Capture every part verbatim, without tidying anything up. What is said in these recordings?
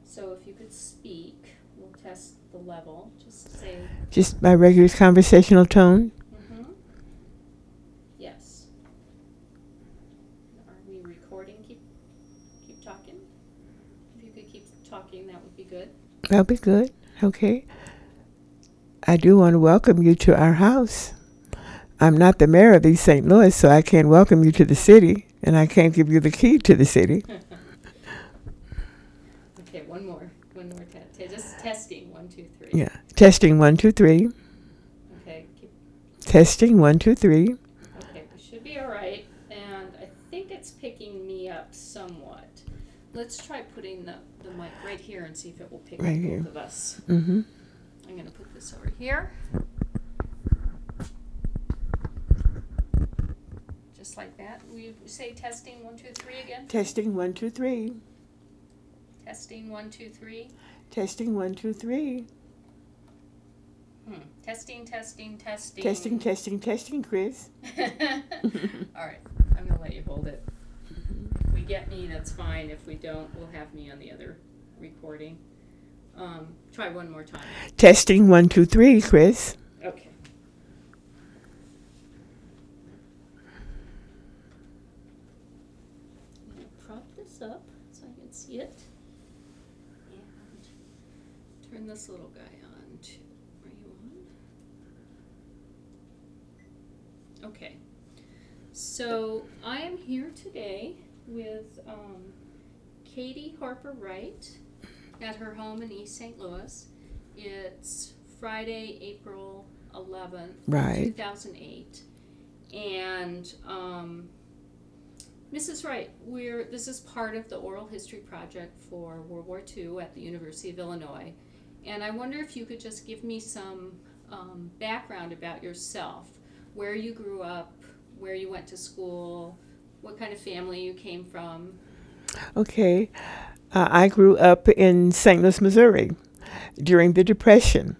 So if you could speak, we'll test the level. Just say. Just my regular conversational tone. Mm-hmm. Yes. Are we recording? Keep keep talking. If you could keep talking, that would be good. That'll be good. Okay. I do want to welcome you to our house. I'm not the mayor of East Saint Louis, so I can't welcome you to the city, and I can't give you the key to the city. Okay, one more. One more test. T- just testing. One, two, three. Yeah. Testing one, two, three. Okay. Keep. Testing one, two, three. Okay, we should be all right. And I think it's picking me up somewhat. Let's try putting the, the mic right here and see if it will pick Right up here. both of us. Mm-hmm. I'm going to put this over here. Just like that. Will you say testing one, two, three again? Testing one, two, three. Testing one, two, three. Testing one, two, three. Hmm. Testing, testing, testing. Testing, testing, testing, Chris. All right. I'm going to let you hold it. If we get me, that's fine. If we don't, we'll have me on the other recording. Um, try one more time. Testing one, two, three, Chris. Okay. I'm going to prop this up so I can see it. And turn this little guy on too. Are you on? Okay. So I am here today with um, Katie Harper Wright at her home in East Saint Louis. It's Friday, April eleventh, Right. two thousand eight. And um, Missus Wright, we're this is part of the oral history project for World War Two at the University of Illinois. And I wonder if you could just give me some um, background about yourself, where you grew up, where you went to school, what kind of family you came from. Okay. Uh, I grew up in Saint Louis, Missouri during the Depression.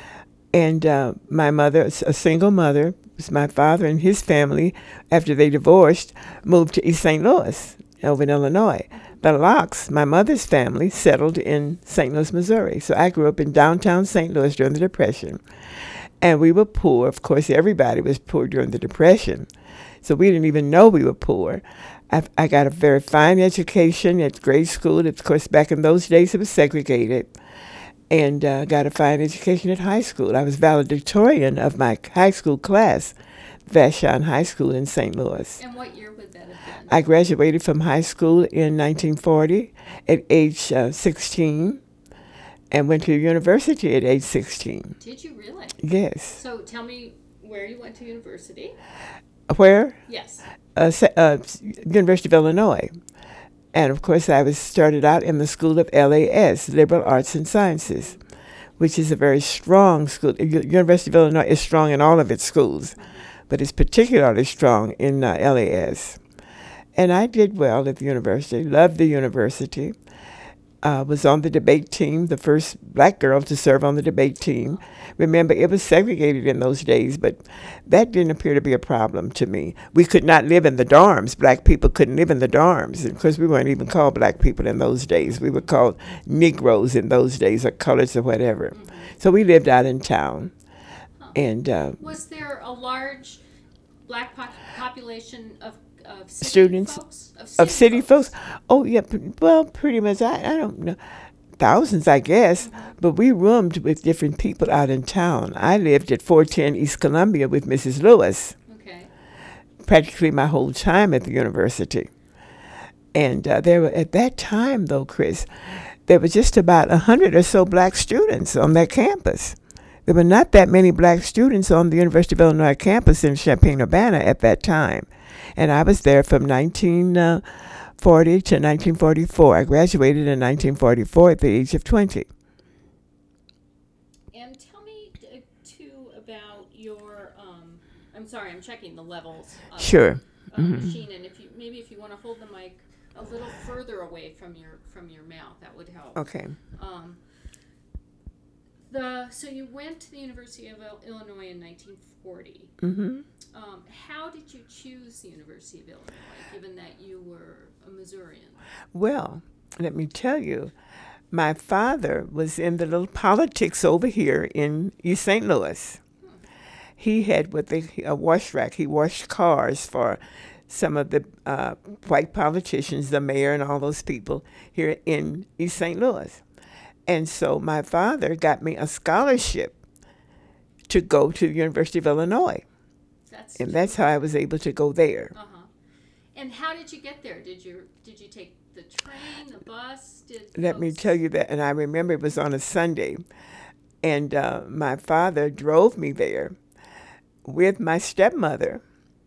And uh, my mother, a single mother, was my father and his family, after they divorced, moved to East Saint Louis, over in Illinois. The Locks, my mother's family, settled in Saint Louis, Missouri. So I grew up in downtown Saint Louis during the Depression. And we were poor. Of course, everybody was poor during the Depression. So we didn't even know we were poor. I, I got a very fine education at grade school. Of course, back in those days, it was segregated. And uh, got a fine education at high school. I was valedictorian of my high school class, Vashon High School in Saint Louis. And what year would that have been? I graduated from high school in nineteen forty at age uh, sixteen and went to university at age sixteen. Did you really? Yes. So tell me where you went to university. Where? Yes. Uh, uh, University of Illinois. And of course, I was started out in the school of L A S, Liberal Arts and Sciences, which is a very strong school. U- University of Illinois is strong in all of its schools, but it's particularly strong in uh, L A S. And I did well at the university, loved the university. Uh, was on the debate team, the first black girl to serve on the debate team. Remember, it was segregated in those days, but that didn't appear to be a problem to me. We could not live in the dorms. Black people couldn't live in the dorms. And of course, we weren't even called black people in those days. We were called Negroes in those days, or colors or whatever. Mm-hmm. So we lived out in town. Huh. And uh, Was there a large black po- population of, of city Students folks? Of city, of city folks, oh yeah, p- well, pretty much. I, I don't know, thousands, I guess. Mm-hmm. But we roomed with different people out in town. I lived at four ten East Columbia with Missus Lewis Okay. practically my whole time at the university. And uh, there were at that time, though, Chris, there were just about a hundred or so black students on that campus. There were not that many black students on the University of Illinois campus in Champaign-Urbana at that time. And I was there from nineteen forty to nineteen forty-four. I graduated in nineteen forty-four at the age of twenty. And tell me uh, too about your. Um, I'm sorry, I'm checking the levels. Of, Sure. Of Mhm. the machine, and if you maybe if you want to hold the mic a little further away from your from your mouth, that would help. Okay. Um, the so you went to the University of Il- Illinois in nineteen forty. Mm-hmm. Um, how did you choose the University of Illinois, given that you were a Missourian? Well, let me tell you, My father was in the little politics over here in East Saint Louis. He had what they a wash rack. He washed cars for some of the uh, white politicians, the mayor, and all those people here in East Saint Louis. And so my father got me a scholarship to go to the University of Illinois, That's and that's how I was able to go there. uh huh. And how did you get there? Did you did you take the train, the bus? Did Let me folks- tell you that, and I remember it was on a Sunday, and uh, my father drove me there with my stepmother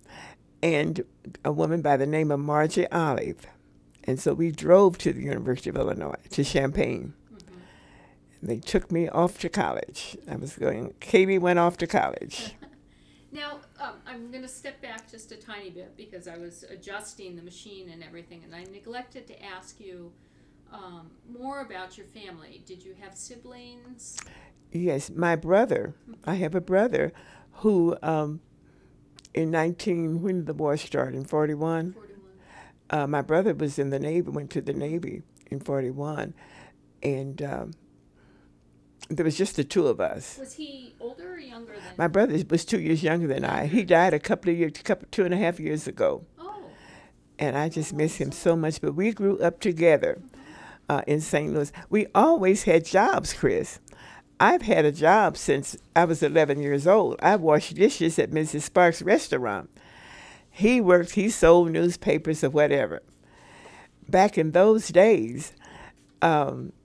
and a woman by the name of Margie Olive. And so we drove to the University of Illinois, to Champaign. Mhm. And they took me off to college. I was going, Katie went off to college. Now, um, I'm going to step back just a tiny bit because I was adjusting the machine and everything, and I neglected to ask you um, more about your family. Did you have siblings? Yes, my brother, I have a brother who um, in nineteen, when did the war start, in forty-one? forty-one. Uh, my brother was in the Navy, went to the Navy in forty-one, and um, there was just the two of us. Was he older or younger than My brother was two years younger than I. He died a couple of years, couple, two and a half years ago, Oh, and I just miss him so much. But we grew up together uh, in Saint Louis. We always had jobs, Chris. I've had a job since I was eleven years old. I washed dishes at Missus Sparks' restaurant. He worked, he sold newspapers or whatever. Back in those days, um,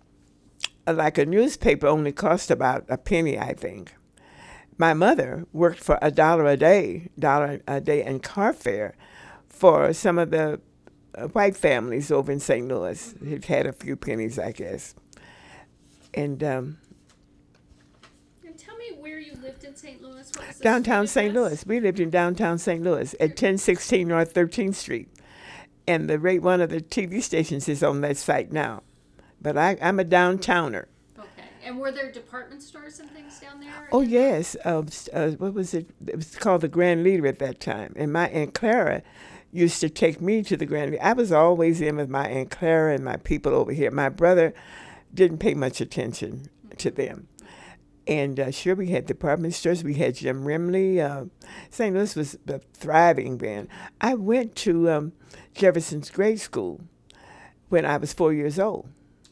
like a newspaper only cost about a penny, I think. My mother worked for a dollar a day, dollar a day in car fare for some of the uh, white families over in Saint Louis. It had a few pennies, I guess. And um, and tell me where you lived in Saint Louis. What was the downtown street Saint address? Louis. We lived in downtown Saint Louis at ten sixteen North thirteenth Street. And the rate one of the T V stations is on that site now. But I, I'm a downtowner. Okay. And were there department stores and things down there? Oh, yes. Uh, s- uh, what was it? It was called the Grand Leader at that time. And my Aunt Clara used to take me to the Grand Leader. I was always in with my Aunt Clara and my people over here. My brother didn't pay much attention to them. And uh, sure, we had department stores. We had Jim Rimley. Uh, Saint Louis was uh, thriving then. I went to um, Jefferson's grade school when I was four years old.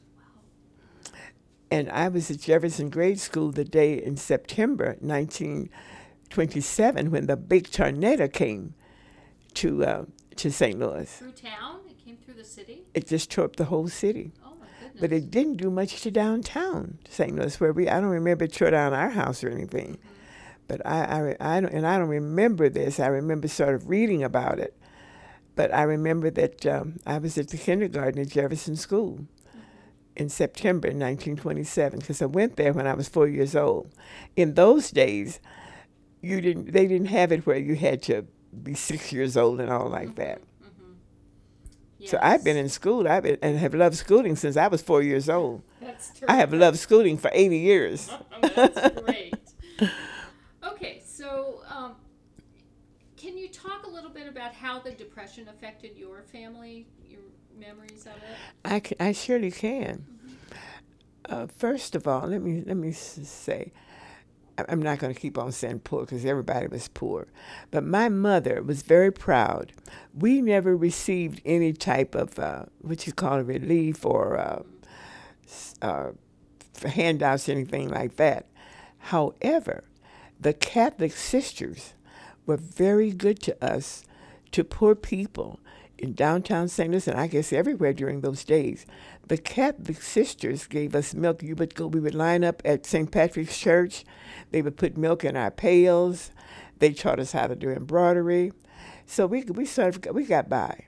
And I was at Jefferson Grade School the day in September nineteen twenty-seven when the big tornado came to uh, to Saint Louis. Through town? It came through the city? It just tore up the whole city. Oh, my goodness. But it didn't do much to downtown Saint Louis, where we, I don't remember it tore down our house or anything. But I, I, re- I don't, and I don't remember this. I remember sort of reading about it. But I remember that um, I was at the kindergarten at Jefferson School in September nineteen twenty-seven, because I went there when I was four years old. In those days, you didn't, they didn't have it where you had to be six years old and all like that. So I've been in school I've been, and have loved schooling since I was four years old. That's I have loved schooling for eighty years. That's great. Okay, so um, can you talk a little bit about how the Depression affected your family, your memories of it? I, can, I surely can. Uh, first of all, let me let me s- say, I- I'm not going to keep on saying poor because everybody was poor, but my mother was very proud. We never received any type of uh, what you call a relief or uh, s- uh, handouts, anything like that. However, the Catholic sisters were very good to us, to poor people in downtown Saint Louis, and I guess everywhere during those days. The Catholic sisters gave us milk. You would go, we would line up at Saint Patrick's Church. They would put milk in our pails. They taught us how to do embroidery. So we we sort of got, we got by.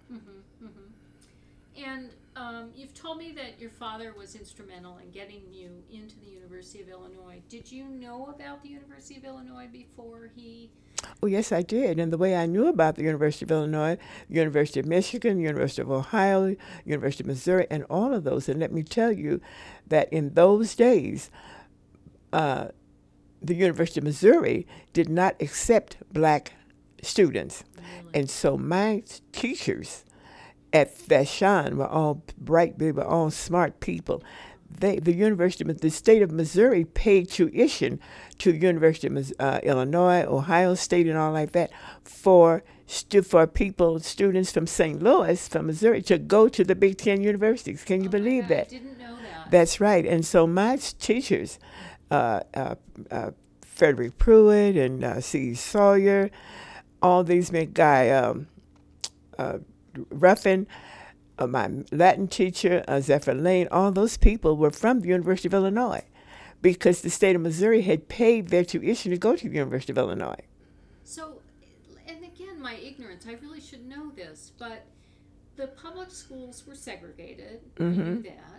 And um, you've told me that your father was instrumental in getting you into the University of Illinois. Did you know about the University of Illinois before he? Oh, yes, I did. And the way I knew about the University of Illinois, University of Michigan, University of Ohio, University of Missouri, and all of those. And let me tell you that in those days, uh, the University of Missouri did not accept black students. And so my teachers at Vashon were all bright, they were all smart people. they, the University, of the state of Missouri paid tuition to University of Mis- uh, Illinois, Ohio State, and all like that for stu- for people, students from Saint Louis, from Missouri, to go to the Big Ten universities. Can you Oh my believe God, that? I didn't know that. That's right. And so my s- teachers, uh, uh, uh, Frederick Pruitt and uh, C. Sawyer, all these men, Guy um, uh, Ruffin, uh, my Latin teacher, uh, Zephyr Lane, all those people were from the University of Illinois because the state of Missouri had paid their tuition to go to the University of Illinois. So, and again, my ignorance, I really should know this, but the public schools were segregated. I knew Mhm. that.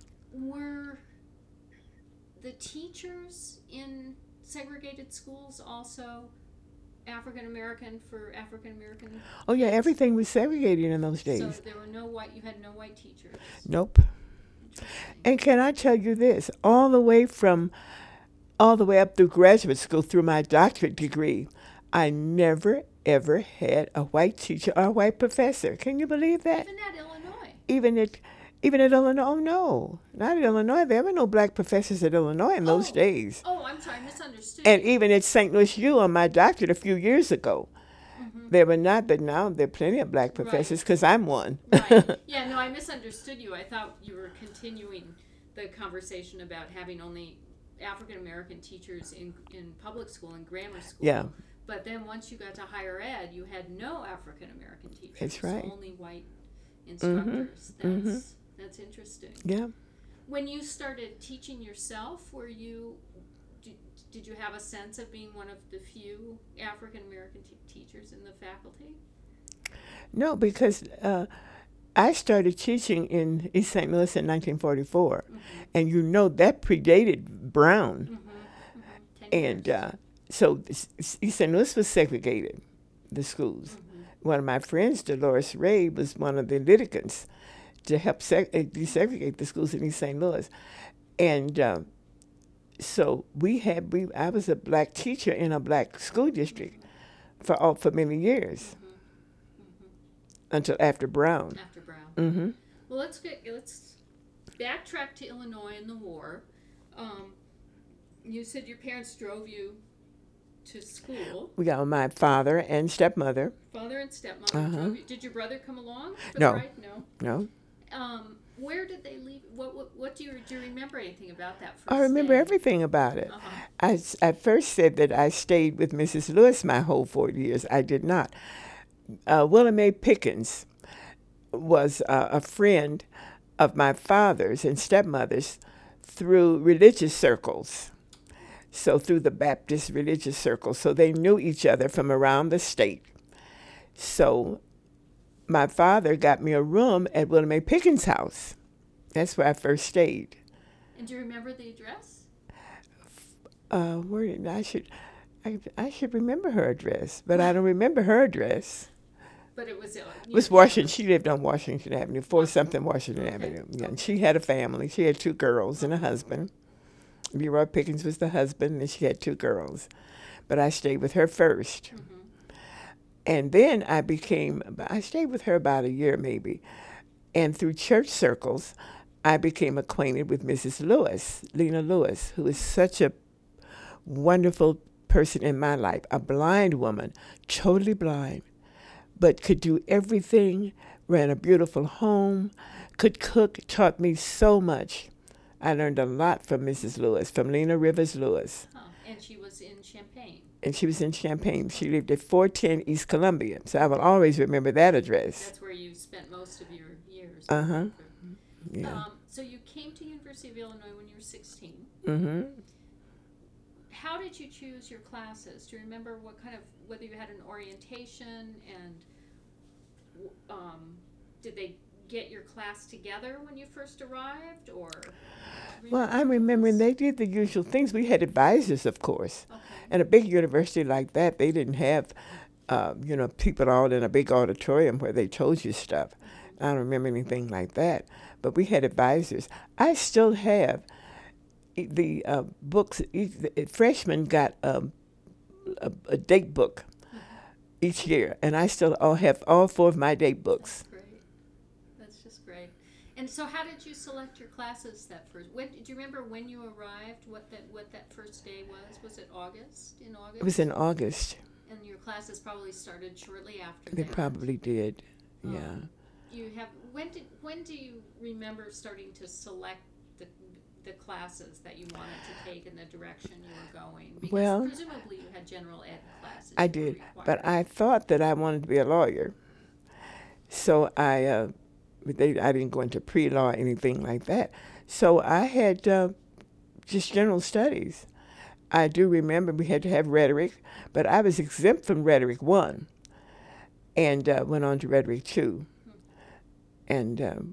Were the teachers in segregated schools also African American for African American? Oh, yeah, everything was segregated in those So days. there were no white, you had no white teachers. Nope. Interesting. And can I tell you this? All the way from, all the way up through graduate school, through my doctorate degree, I never, ever had a white teacher or a white professor. Can you believe that? Even at Illinois. Even at, even at Illinois, oh no, not at Illinois. There were no black professors at Illinois in those Oh. days. Oh, I'm sorry, I misunderstood. And you. even at Saint Louis U on my doctorate a few years ago, Mhm. there were not, but now there are plenty of black professors because I'm one. Right. Yeah, no, I misunderstood you. I thought you were continuing the conversation about having only African American teachers in, in public school and grammar school. Yeah. But then once you got to higher ed, you had no African American teachers. That's right. Only white instructors. Mhm. That's that's interesting. Yeah. When you started teaching yourself, were you did, did you have a sense of being one of the few African American te- teachers in the faculty? No, because uh, I started teaching in East Saint Louis in nineteen forty-four, Mhm. and you know that predated Brown, Mhm. Mhm. Ten and years. uh, so s- s- East Saint Louis was segregated, the schools. Mhm. One of my friends, Dolores Ray, was one of the litigants to help seg- uh, desegregate the schools in East Saint Louis, and um, so we had we I was a black teacher in a black school district for all for many years Mhm. Mhm. until after Brown. After Brown. Hmm. Well, let's get let's backtrack to Illinois and the war. Um, you said your parents drove you to school. We got my father and stepmother. Father and stepmother Uh-huh. drove you. Did your brother come along for No. the ride? No. No, Um, where did they leave? What what, what do you do? You remember anything about that first I remember day? everything about it. Uh-huh. I, s- I first said that I stayed with Missus Lewis my whole four years. I did not. Uh, Willa Mae Pickens was uh, a friend of my father's and stepmother's through religious circles. So through the Baptist religious circles. So they knew each other from around the state. So my father got me a room at Willa Mae Pickens' house. That's where I first stayed. And do you remember the address? Uh, where did I should I, I should remember her address, but I don't remember her address. But it was uh, It was Washington. She lived on Washington Avenue, four something Washington Okay. Avenue. Yeah, and she had a family. She had two girls and a husband. Leroy Pickens was the husband, and she had two girls. But I stayed with her first. Mhm. And then I became, I stayed with her about a year maybe. And through church circles, I became acquainted with Missus Lewis, Lena Lewis, who is such a wonderful person in my life, a blind woman, totally blind, but could do everything, ran a beautiful home, could cook, taught me so much. I learned a lot from Missus Lewis, from Lena Rivers Lewis. Huh. And she was in Champaign. And she was in Champaign. She lived at four ten East Columbia. So I will always remember that address. That's where you spent most of your years. Uh-huh. Yeah. Um, so you came to University of Illinois when you were sixteen. Mm-hmm. How did you choose your classes? Do you remember what kind of, whether you had an orientation and w- um, did they get your class together when you first arrived, or? Well, I'm remembering they did the usual things. We had advisors, of course. Okay. And a big university like that, they didn't have, uh, you know, people all in a big auditorium where they told you stuff. I don't remember anything like that. But we had advisors. I still have e- the uh, books. Each, the freshmen got um, a, a date book each year, and I still all have all four of my date books. That's great. That's just great. And so, how did you select your classes that first? When do you remember when you arrived? What that what that first day was? Was it August? In August? It was in August. And your classes probably started shortly after They that. probably did. Um, Yeah. You have when did when do you remember starting to select the the classes that you wanted to take and the direction you were going? Because Well, presumably you had general ed classes. I you were did, required. but I thought that I wanted to be a lawyer. So I, uh, they, I didn't go into pre-law or anything like that. So I had uh, just general studies. I do remember we had to have rhetoric, but I was exempt from rhetoric one, and uh, went on to rhetoric two. And um,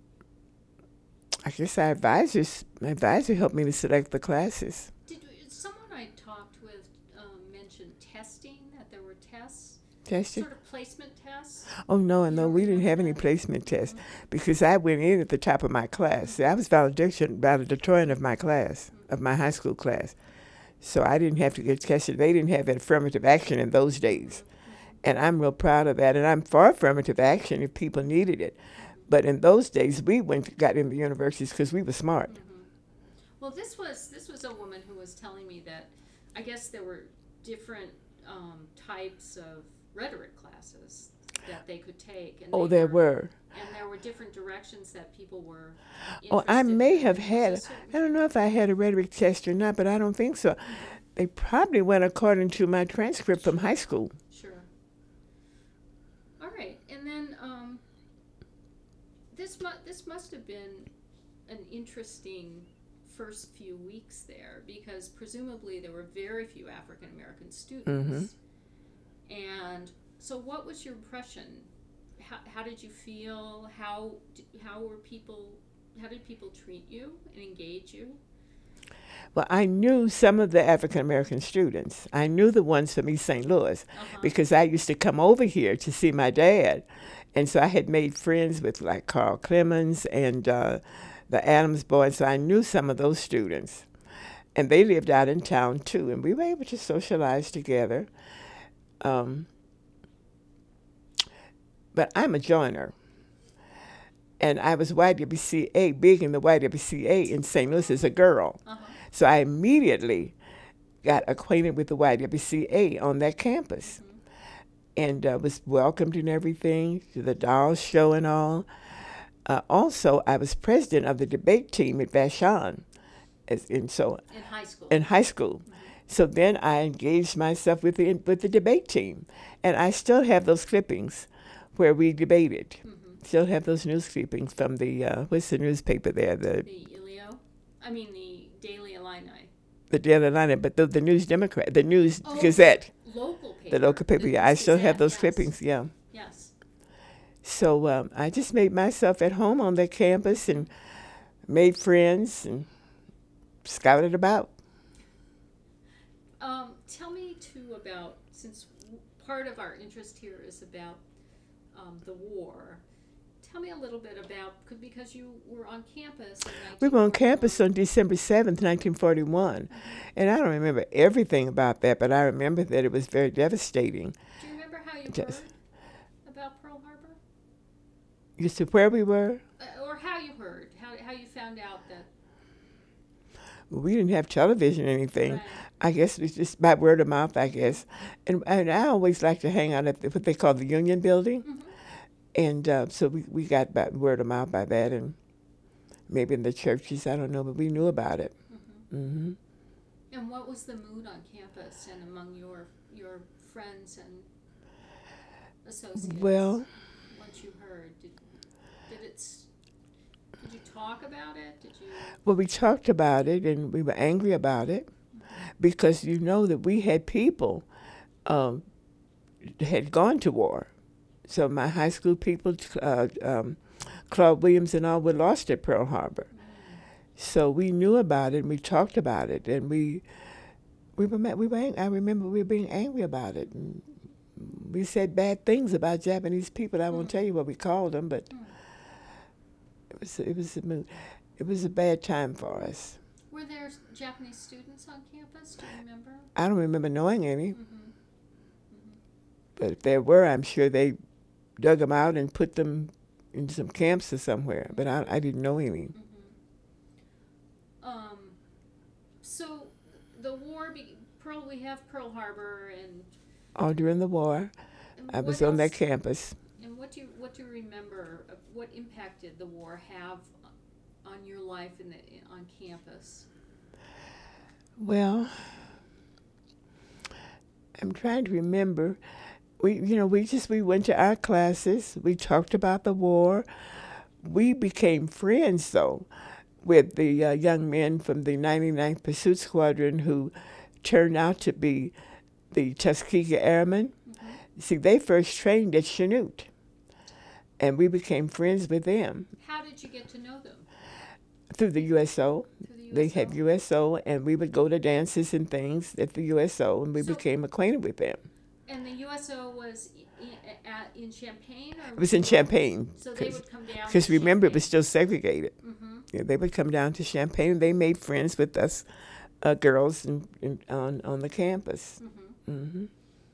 I guess our advisors, my advisor helped me to select the classes. Did someone I talked with um, mention testing? That there were tests, Testing? sort of placement tests. Oh, no, and You no, don't we didn't remember have any that? placement tests because I went in at the top of my class. I was valedictorian, valedictorian of my class, of my high school class. So I didn't have to get tested. They didn't have affirmative action in those days. And I'm real proud of that. And I'm for affirmative action if people needed it. But in those days, we went got into universities because we were smart. Mm-hmm. Well, this was this was a woman who was telling me that I guess there were different um, types of rhetoric classes that they could take. And Oh, they there were. And there were different directions that people were Oh, I interested may in. have Was had, this I don't know if I had a rhetoric test or not, but I don't think so. They probably went according to my transcript from high school. Sure. All right, and then um, this mu- this must have been an interesting first few weeks there because presumably there were very few African American students. And so, what was your impression? How, how did you feel? How d- how were people? How did people treat you and engage you? Well, I knew some of the African American students. I knew the ones from East Saint Louis Uh-huh. because I used to come over here to see my dad. And so I had made friends with like Carl Clemens and uh, the Adams boys. So I knew some of those students. And they lived out in town too. And we were able to socialize together. Um, but I'm a joiner. And I was Y W C A, big in the Y W C A in Saint Louis as a girl. Uh-huh. So I immediately got acquainted with the Y W C A on that campus. Mm-hmm. And uh, was welcomed and everything, to the doll show and all. Uh, also, I was president of the debate team at Vashon, as in so In high school. in high school. Mm-hmm. So then I engaged myself with the with the debate team, and I still have those clippings where we debated. Mm-hmm. Still have those news clippings from the uh, what's the newspaper there, the The Ilio, I mean the Daily Illini. the Daily Line, but the, the News Democrat, the News Oh, Gazette, Local paper. the local paper. The Yeah, I News still have Gazette, those yes. clippings. Yeah. Yes. So um, I just made myself at home on that campus and made friends and scouted about. Um, tell me too about, since w- part of our interest here is about um, the war. Tell me a little bit about, c- because you were on campus in We were on nineteen forty-one. campus on December seventh, nineteen forty-one. And I don't remember everything about that, but I remember that it was very devastating. Do you remember how you Yes. heard about Pearl Harbor? You see where we were? Uh, or how you heard, how, how you found out that, We didn't have television or anything. right, I guess it was just by word of mouth, I guess. And, and I always like to hang out at the, what they call the Union Building. Mhm. And uh, so we, we got by word of mouth by that, and maybe in the churches, I don't know, but we knew about it. Mhm. hmm And what was the mood on campus and among your your friends and associates? Well, once you heard, did did it s- did you talk about it? Did you? well, we talked about it, and we were angry about it because you know that we had people um, that had gone to war. So my high school people, uh, um, Claude Williams and all, were lost at Pearl Harbor. So we knew about it, and we talked about it, and we we were ma- we were. ang- I remember we were being angry about it, and we said bad things about Japanese people. I won't tell you what we called them, but Mm. it was it was a mo- it was a bad time for us. Were there s- Japanese students on campus? Do you remember? I don't remember knowing any, Mm-hmm. but if there were, I'm sure they dug them out and put them in some camps or somewhere, but I, I didn't know any. Mm-hmm. Um, so the war, be- Pearl, we have Pearl Harbor, and, All during the war, and I what was on that else- campus. And what do you what do you remember? Of what impact did the war have on your life in the on campus? Well, I'm trying to remember. We, you know, we just we went to our classes. We talked about the war. We became friends though with the uh, young men from the ninety-ninth Pursuit Squadron who turned out to be the Tuskegee Airmen. Mm-hmm. See, they first trained at Chanute, and we became friends with them How did you get to know them? through the U S O. Through the U S O? They had U S O, and we would go to dances and things at the U S O, and we So- became acquainted with them. And the U S O was in, at, in Champaign, or It was in Champaign. So they would come down. Because to remember, it was Champaign. still segregated. Mm-hmm. Yeah, they would come down to Champaign. They made friends with us uh, girls in, in, on, on the campus. Mm-hmm. Hmm.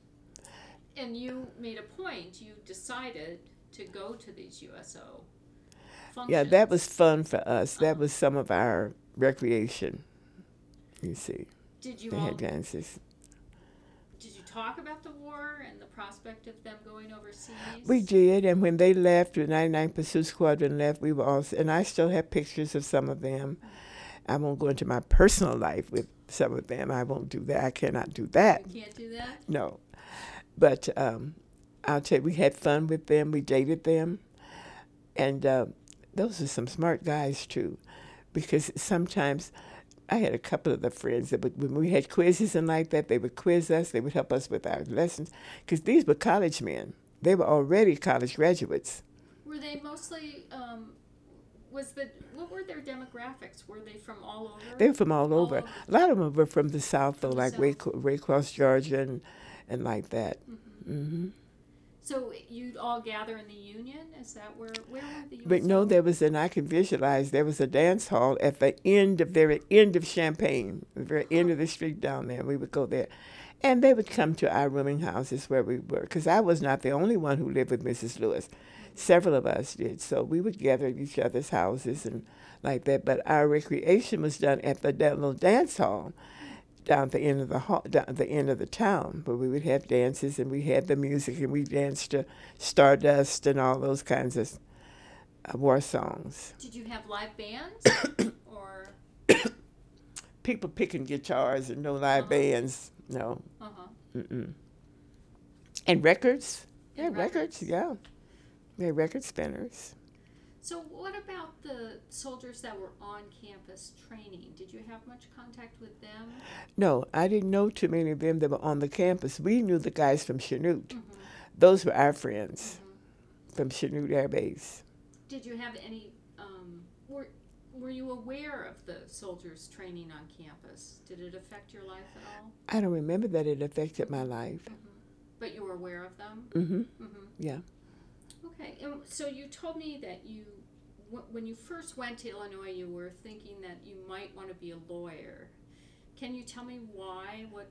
And you made a point. You decided to go to these U S O functions. Yeah, that was fun for us. That Uh-huh. was some of our recreation, you see. Did you They all? had dances. Did you talk about the war and the prospect of them going overseas? We did, and when they left, the ninety-ninth Pursuit Squadron left, we were all, and I still have pictures of some of them. I won't go into my personal life with some of them. I won't do that. I cannot do that. You can't do that. No. But um, I'll tell you, we had fun with them. We dated them. And uh, those are some smart guys, too. Because sometimes I had a couple of the friends that would, when we had quizzes and like that, they would quiz us. They would help us with our lessons. Because these were college men. They were already college graduates. Were they mostly? Um, was the what were their demographics? Were they from all over? They were from all All over. over. A lot of them were from the South, though, From the like South. Ray, Raycross, Georgia, and, and like that. Mm-hmm. Hmm. So you'd all gather in the Union? Is that where where were the U S O? But no, there was, and I can visualize, there was a dance hall at the end, the very end of Champaign, the very end of the street down there. We would go there. And they would come to our rooming houses where we were, because I was not the only one who lived with Missus Lewis. Several of us did. So we would gather at each other's houses and like that. But our recreation was done at the that little dance hall down at the end of the hall, down at the end of the town, where we would have dances and we had the music and we danced to Stardust and all those kinds of uh, war songs. Did you have live bands or? People picking guitars and no live Uh-huh. bands, no. Uh huh. Mm-mm. And records, yeah, And records, records. yeah, yeah, record spinners. So what about the soldiers that were on campus training? Did you have much contact with them? No, I didn't know too many of them that were on the campus. We knew the guys from Chanute. Mm-hmm. Those were our friends Mm-hmm. from Chanute Air Base. Did you have any? Um, were Were you aware of the soldiers training on campus? Did it affect your life at all? I don't remember that it affected my life. Mm-hmm. But you were aware of them. Mm-hmm. Mm-hmm. Yeah. Okay, and so you told me that you, wh- when you first went to Illinois, you were thinking that you might want to be a lawyer. Can you tell me why? What?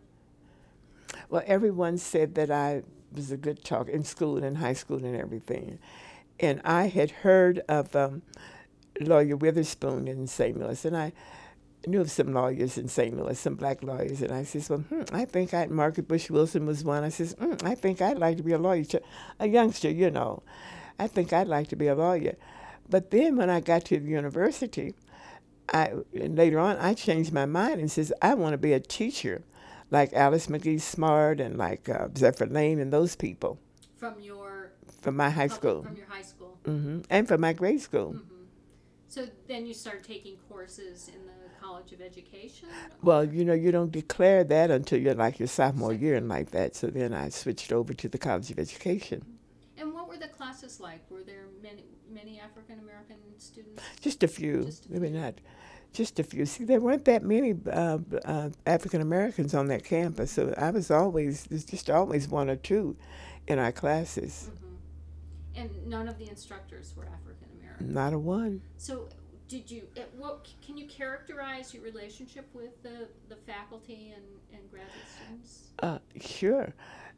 Well, everyone said that I was a good talker in school and high school and everything. And I had heard of um, Lawyer Witherspoon in Saint Louis, and I knew of some lawyers in Saint Louis, some black lawyers, and I says, well, hmm, I think I'd, Margaret Bush Wilson was one. I says, hmm, I think I'd like to be a lawyer, a youngster, you know. I think I'd like to be a lawyer. But then when I got to the university, I and later on, I changed my mind and says, I want to be a teacher, like Alice McGee Smart and like uh, Zephyr Lane and those people From your from my high public- school. From your high school. Hmm. And from my grade school. Mm-hmm. So then you started taking courses in the College of Education? Well, or- you know, you don't declare that until you're like your sophomore year and like that. So then I switched over to the College of Education. And what were the classes like? Were there many many African American students? Just a few. Just a Maybe few. not. Just a few. See, there weren't that many uh, uh, African Americans on that campus. So I was always, there's just always one or two in our classes. Mm-hmm. And none of the instructors were African American. Not a one. So, did you? At what can you characterize your relationship with the, the faculty and, and graduate students? Uh, sure.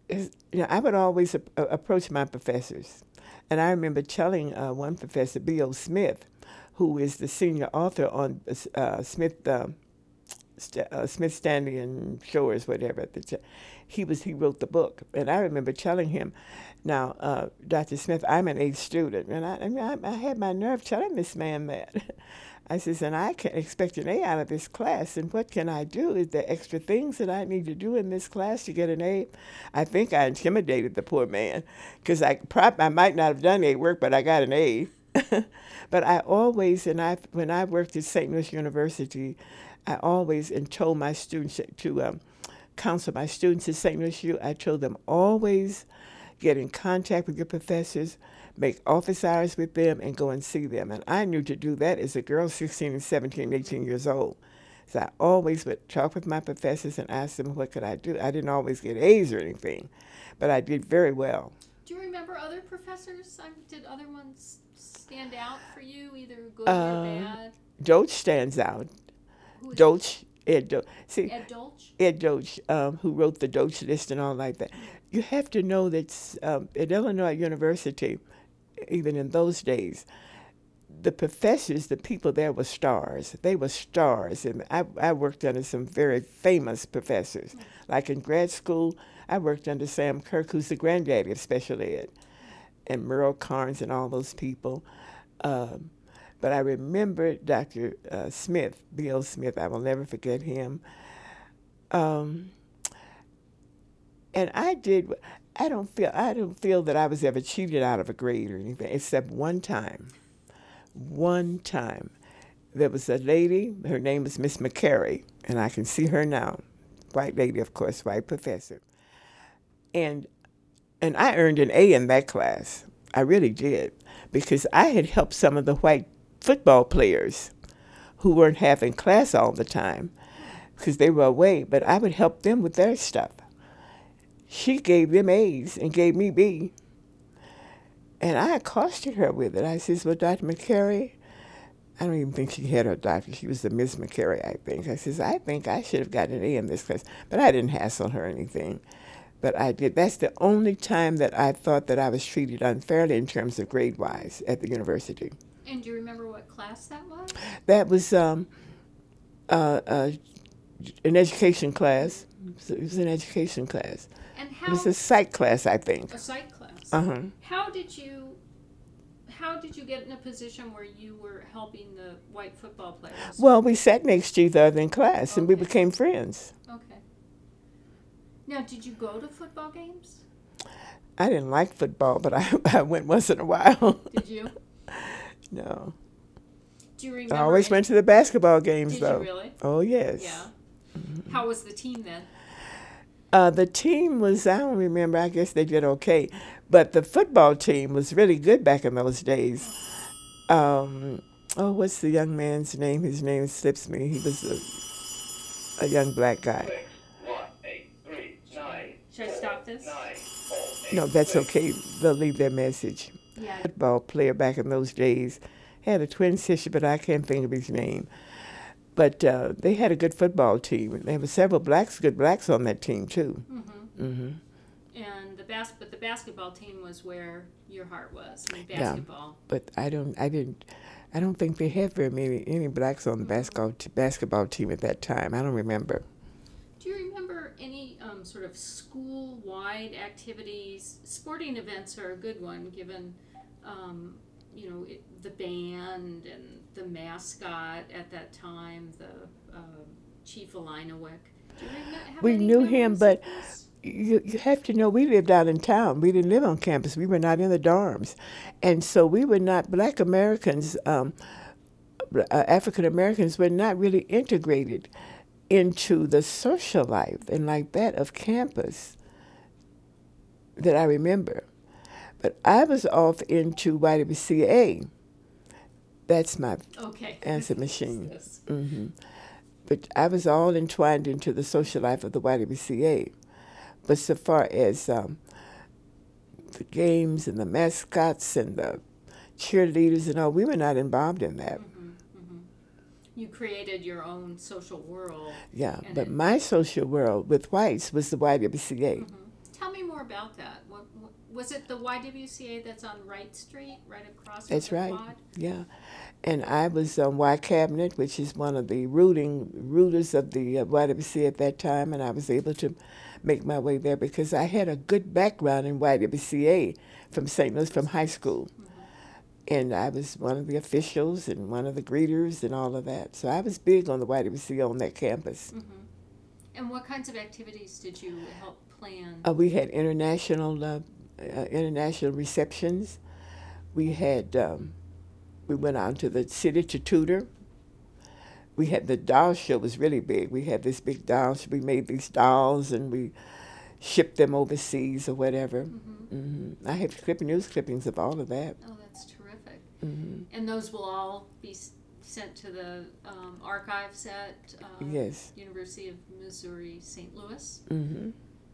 is, you know, I would always a- a- approach my professors. And I remember telling uh, one professor, B O. Smith, who is the senior author on uh, Smith uh, St- uh, Smith, Stanley, and Shores, whatever. At the ch- he was he wrote the book, and I remember telling him, "Now, uh, Doctor Smith, I'm an A student, and I, I, mean, I, I had my nerve telling this man that." I says, "And I can expect an A out of this class, and what can I do? Is there extra things that I need to do in this class to get an A?" I think I intimidated the poor man, because I prob- I might not have done A work, but I got an A. But I always, and I when I worked at Saint Louis University, I always and told my students to um, counsel my students at Saint Louis U. I told them always get in contact with your professors, make office hours with them, and go and see them. And I knew to do that as a girl, sixteen and seventeen, eighteen years old. So I always would talk with my professors and ask them what could I do. I didn't always get A's or anything, but I did very well. Do you remember other professors? Um, did other ones stand out for you, either good or Uh, bad? Doge stands out. Who is Doge, Ed Doge. See, Ed Dolch? Ed Doge, um, who wrote the Doge list and all like that. You have to know that um, at Illinois University, even in those days, the professors, the people there were stars. They were stars. And I, I worked under some very famous professors. Like in grad school, I worked under Sam Kirk, who's the granddaddy of special ed, and Merle Carnes and all those people. Um, but I remember Doctor Uh, Smith, B L. Smith. I will never forget him. Um, and I did. I don't feel. I don't feel that I was ever cheated out of a grade or anything, except one time. One time, there was a lady. Her name was Miss McCary, and I can see her now. White lady, of course, white professor. And and I earned an A in that class. I really did, because I had helped some of the white football players who weren't having class all the time because they were away, but I would help them with their stuff. She gave them A's and gave me B. And I accosted her with it. I says, "Well, Doctor McCary," I don't even think she had her doctor. She was the Miss McCary, I think. I says, "I think I should have gotten an A in this class." But I didn't hassle her or anything. But I did. That's the only time that I thought that I was treated unfairly in terms of grade-wise at the university. And do you remember what class that was? That was um, uh, uh, an education class. It was an education class. And It how was a psych class, I think. a psych class? Uh-huh. How did you how did you get in a position where you were helping the white football players? Well, we sat next to each other in class, and we Okay. became friends. Okay. Now, did you go to football games? I didn't like football, but I, I went once in a while. Did you? No. Do you remember? I always any- went to the basketball games, Did though. you really? Oh, yes. Yeah. How was the team then? Uh, the team was, I don't remember, I guess they did okay. But the football team was really good back in those days. Um, oh, what's the young man's name? His name slips me. He was a, a young black guy. Six, one, eight, three, nine, Should I stop this? nine, four, eight, No, that's six. okay. They'll leave their message. Yeah. Football player back in those days had a twin sister, but I can't think of his name. But uh, they had a good football team. There were several blacks, good blacks on that team too. Mm-hmm. Mm-hmm. And the bas- but the basketball team was where your heart was. I mean, Yeah. basketball. But I don't, I didn't, I don't think they had very many any blacks on the basketball t- basketball team at that time. I don't remember. Do you remember any um, sort of school-wide activities? Sporting events are a good one, given um, you know it, the band and the mascot at that time, the uh, Chief Alinowick. Do you remember? Have We any knew him, memories but of this? you, you have to know we lived out in town. We didn't live on campus. We were not in the dorms. And so we were not, black Americans, um, uh, African Americans were not really integrated into the social life and like that of campus that I remember. But I was off into Y W C A. That's my Okay. answer machine. Yes. hmm But I was all entwined into the social life of the Y W C A. But so far as um, the games and the mascots and the cheerleaders and all, we were not involved in that. Mhm, mhm. You created your own social world. Yeah, And but it- my social world with whites was the Y W C A. Mhm. Tell me more more about that. What, what was it? The Y W C A that's on Wright Street, right across from That's the right. quad? Yeah. And I was on Y Cabinet, which is one of the rooting rooters of the uh, Y W C A at that time, and I was able to make my way there because I had a good background in Y W C A from Saint Louis, from high school. Mm-hmm. And I was one of the officials and one of the greeters and all of that. So I was big on the Y W C A on that campus. Mm-hmm. And what kinds of activities did you help plan? Uh, we had international uh, uh, international receptions. We had um, we went out to the city to tutor. We had the doll show was really big. We had this big doll show. We made these dolls and we shipped them overseas or whatever. Mm-hmm. Mm-hmm. I have clip news clippings of all of that. Oh, that's terrific. Mm-hmm. And those will all be s- sent to the um, archives at uh, Yes. University of Missouri Saint Louis. Mm-hmm.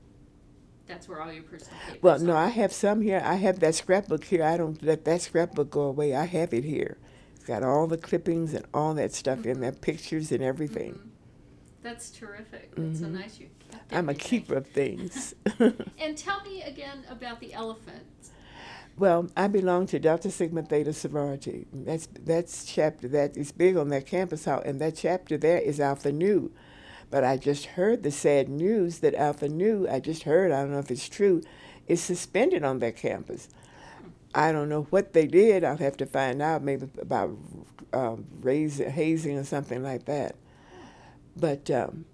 That's where all your personal papers Well, no, are. I have some here. I have that scrapbook here. I don't let that scrapbook go away. I have it here. It's got all the clippings and all that stuff in there, pictures and everything. Mhm. That's terrific. That's so Mhm. nice you kept I'm a everything. keeper of things. And tell me again about the elephant. Well, I belong to Delta Sigma Theta sorority. That's that's chapter that is big on that campus house, and that chapter there is Alpha Nu. But I just heard the sad news that Alpha Nu, I just heard, I don't know if it's true, is suspended on that campus. I don't know what they did. I'll have to find out, maybe about um, raising, hazing or something like that. But um,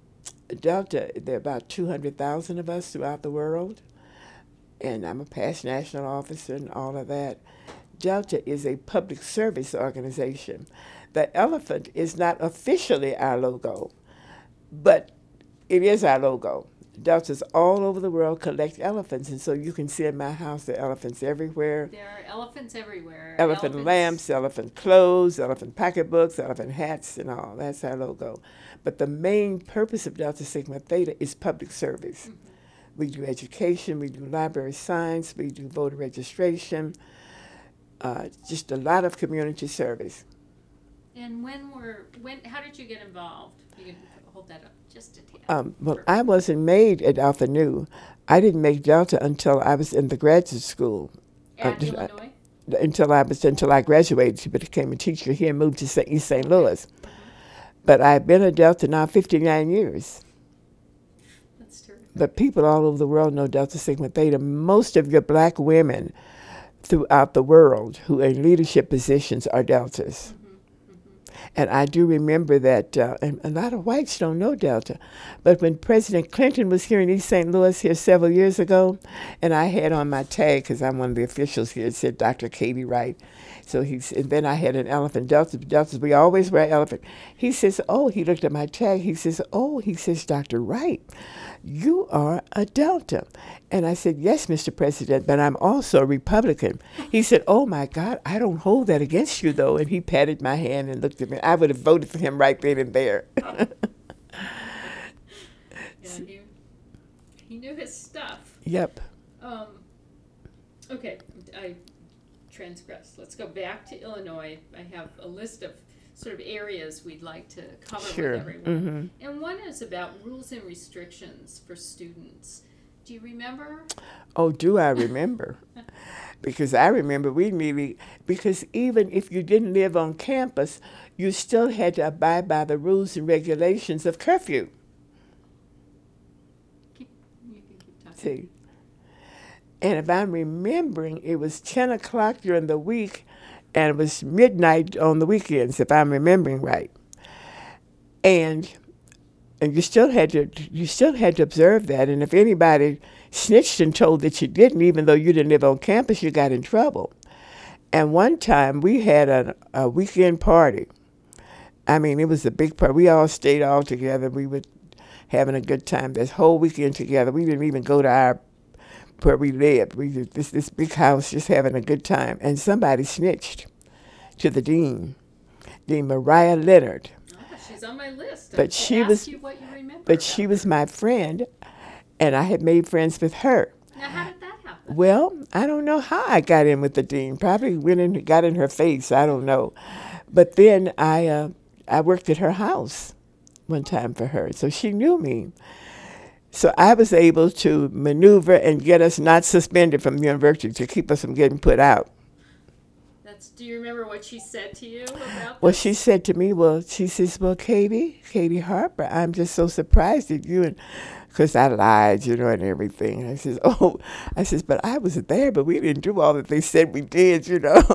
Delta, there are about two hundred thousand of us throughout the world, and I'm a past national officer and all of that. Delta is a public service organization. The elephant is not officially our logo, but it is our logo. Deltas all over the world collect elephants, and so you can see in my house there are elephants everywhere. There are elephants everywhere. Elephant Elephants- lamps, elephant clothes, elephant pocketbooks, elephant hats, and all. That's our logo. But the main purpose of Delta Sigma Theta is public service. Mhm. We do education, we do library science, we do voter registration, uh, just a lot of community service. And when were when? How did you get involved? You can hold that up just a tad. Um, well, I wasn't made at Alpha Nu. I didn't make Delta until I was in the graduate school. At uh, Illinois. Until I was until I graduated, she became a teacher here and moved to Sa- East Saint Louis. But I've been a Delta now fifty-nine years. That's terrific. But people all over the world know Delta Sigma Theta. Most of your black women throughout the world who are in leadership positions are Deltas. And I do remember that, uh, and a lot of whites don't know Delta, but when President Clinton was here in East Saint Louis here several years ago, and I had on my tag, because I'm one of the officials here, it said Doctor Katie Wright. So he's, and then I had an elephant, Delta, Deltas, we always wear elephant. He says, oh, he looked at my tag, he says, oh, he says, Doctor Wright, you are a Delta. And I said, yes, Mister President, but I'm also a Republican. He said, oh, my God, I don't hold that against you, though. And he patted my hand and looked at me. I would have voted for him right then and there. Yeah, he, he knew his stuff. Yep. Um, okay, I transgressed. Let's go back to Illinois. I have a list of sort of areas we'd like to cover Sure. with everyone. hmm And one is about rules and restrictions for students. Do you remember? Oh, do I remember? Because I remember we nearly, because even if you didn't live on campus, you still had to abide by the rules and regulations of curfew. Keep, you can keep talking. See? And if I'm remembering, it was ten o'clock during the week, and it was midnight on the weekends, if I'm remembering right. And and you still had to you still had to observe that. And if anybody snitched and told that you didn't, even though you didn't live on campus, you got in trouble. And one time we had a, a weekend party. I mean, it was a big party. We all stayed all together. We were having a good time this whole weekend together. We didn't even go to our where we lived. We did this this big house, just having a good time. And somebody snitched to the dean, Dean Mariah Leonard. Oh, she's on my list. But to she ask was- you what you remember But about she was her. my friend, and I had made friends with her. Now, how did that happen? Well, I don't know how I got in with the dean. Probably went in, got in her face. I don't know. But then I, uh, I worked at her house one time for her, so she knew me. So I was able to maneuver and get us not suspended from the university to keep us from getting put out. That's. Do you remember what she said to you about Well, this? she said to me, well, she says, well, Katie, Katie Harper, I'm just so surprised at you. And because I lied, you know, and everything. And I says, oh, I says, but I was there, but we didn't do all that they said we did, you know.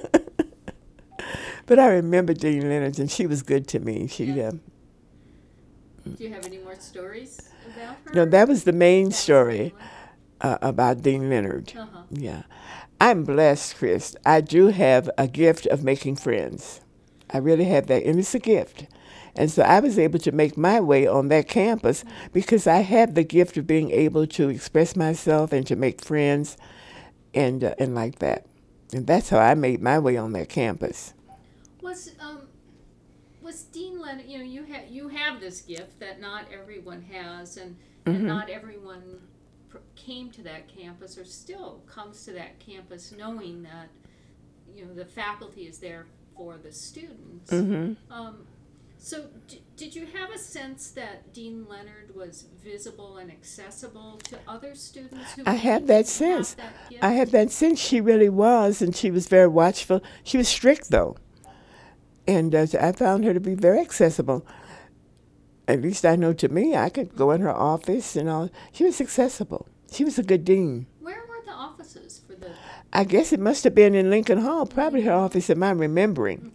But I remember Dean Leonard, and she was good to me. She, Yeah. uh, Do you have any more stories about her? no, that was the main That was story the uh, about Dean Leonard. one? Uh-huh. Yeah. I'm blessed, Chris. I do have a gift of making friends. I really have that, and it's a gift. And so I was able to make my way on that campus because I have the gift of being able to express myself and to make friends and uh, and like that. And that's how I made my way on that campus. Was um was Dean Leonard? You know, you have you have this gift that not everyone has, and Mm-hmm. and not everyone pr- came to that campus or still comes to that campus knowing that you know the faculty is there for the students. Hmm. Um, so d- did you have a sense that Dean Leonard was visible and accessible to other students who I have maybe that didn't sense. that gift? I have that sense. She really was, and she was very watchful. She was strict, though. And uh, I found her to be very accessible. At least I know to me, I could go in her office and all. She was accessible. She was a good dean. Where were the offices for the? I guess it must have been in Lincoln Hall, probably her office, am I remembering?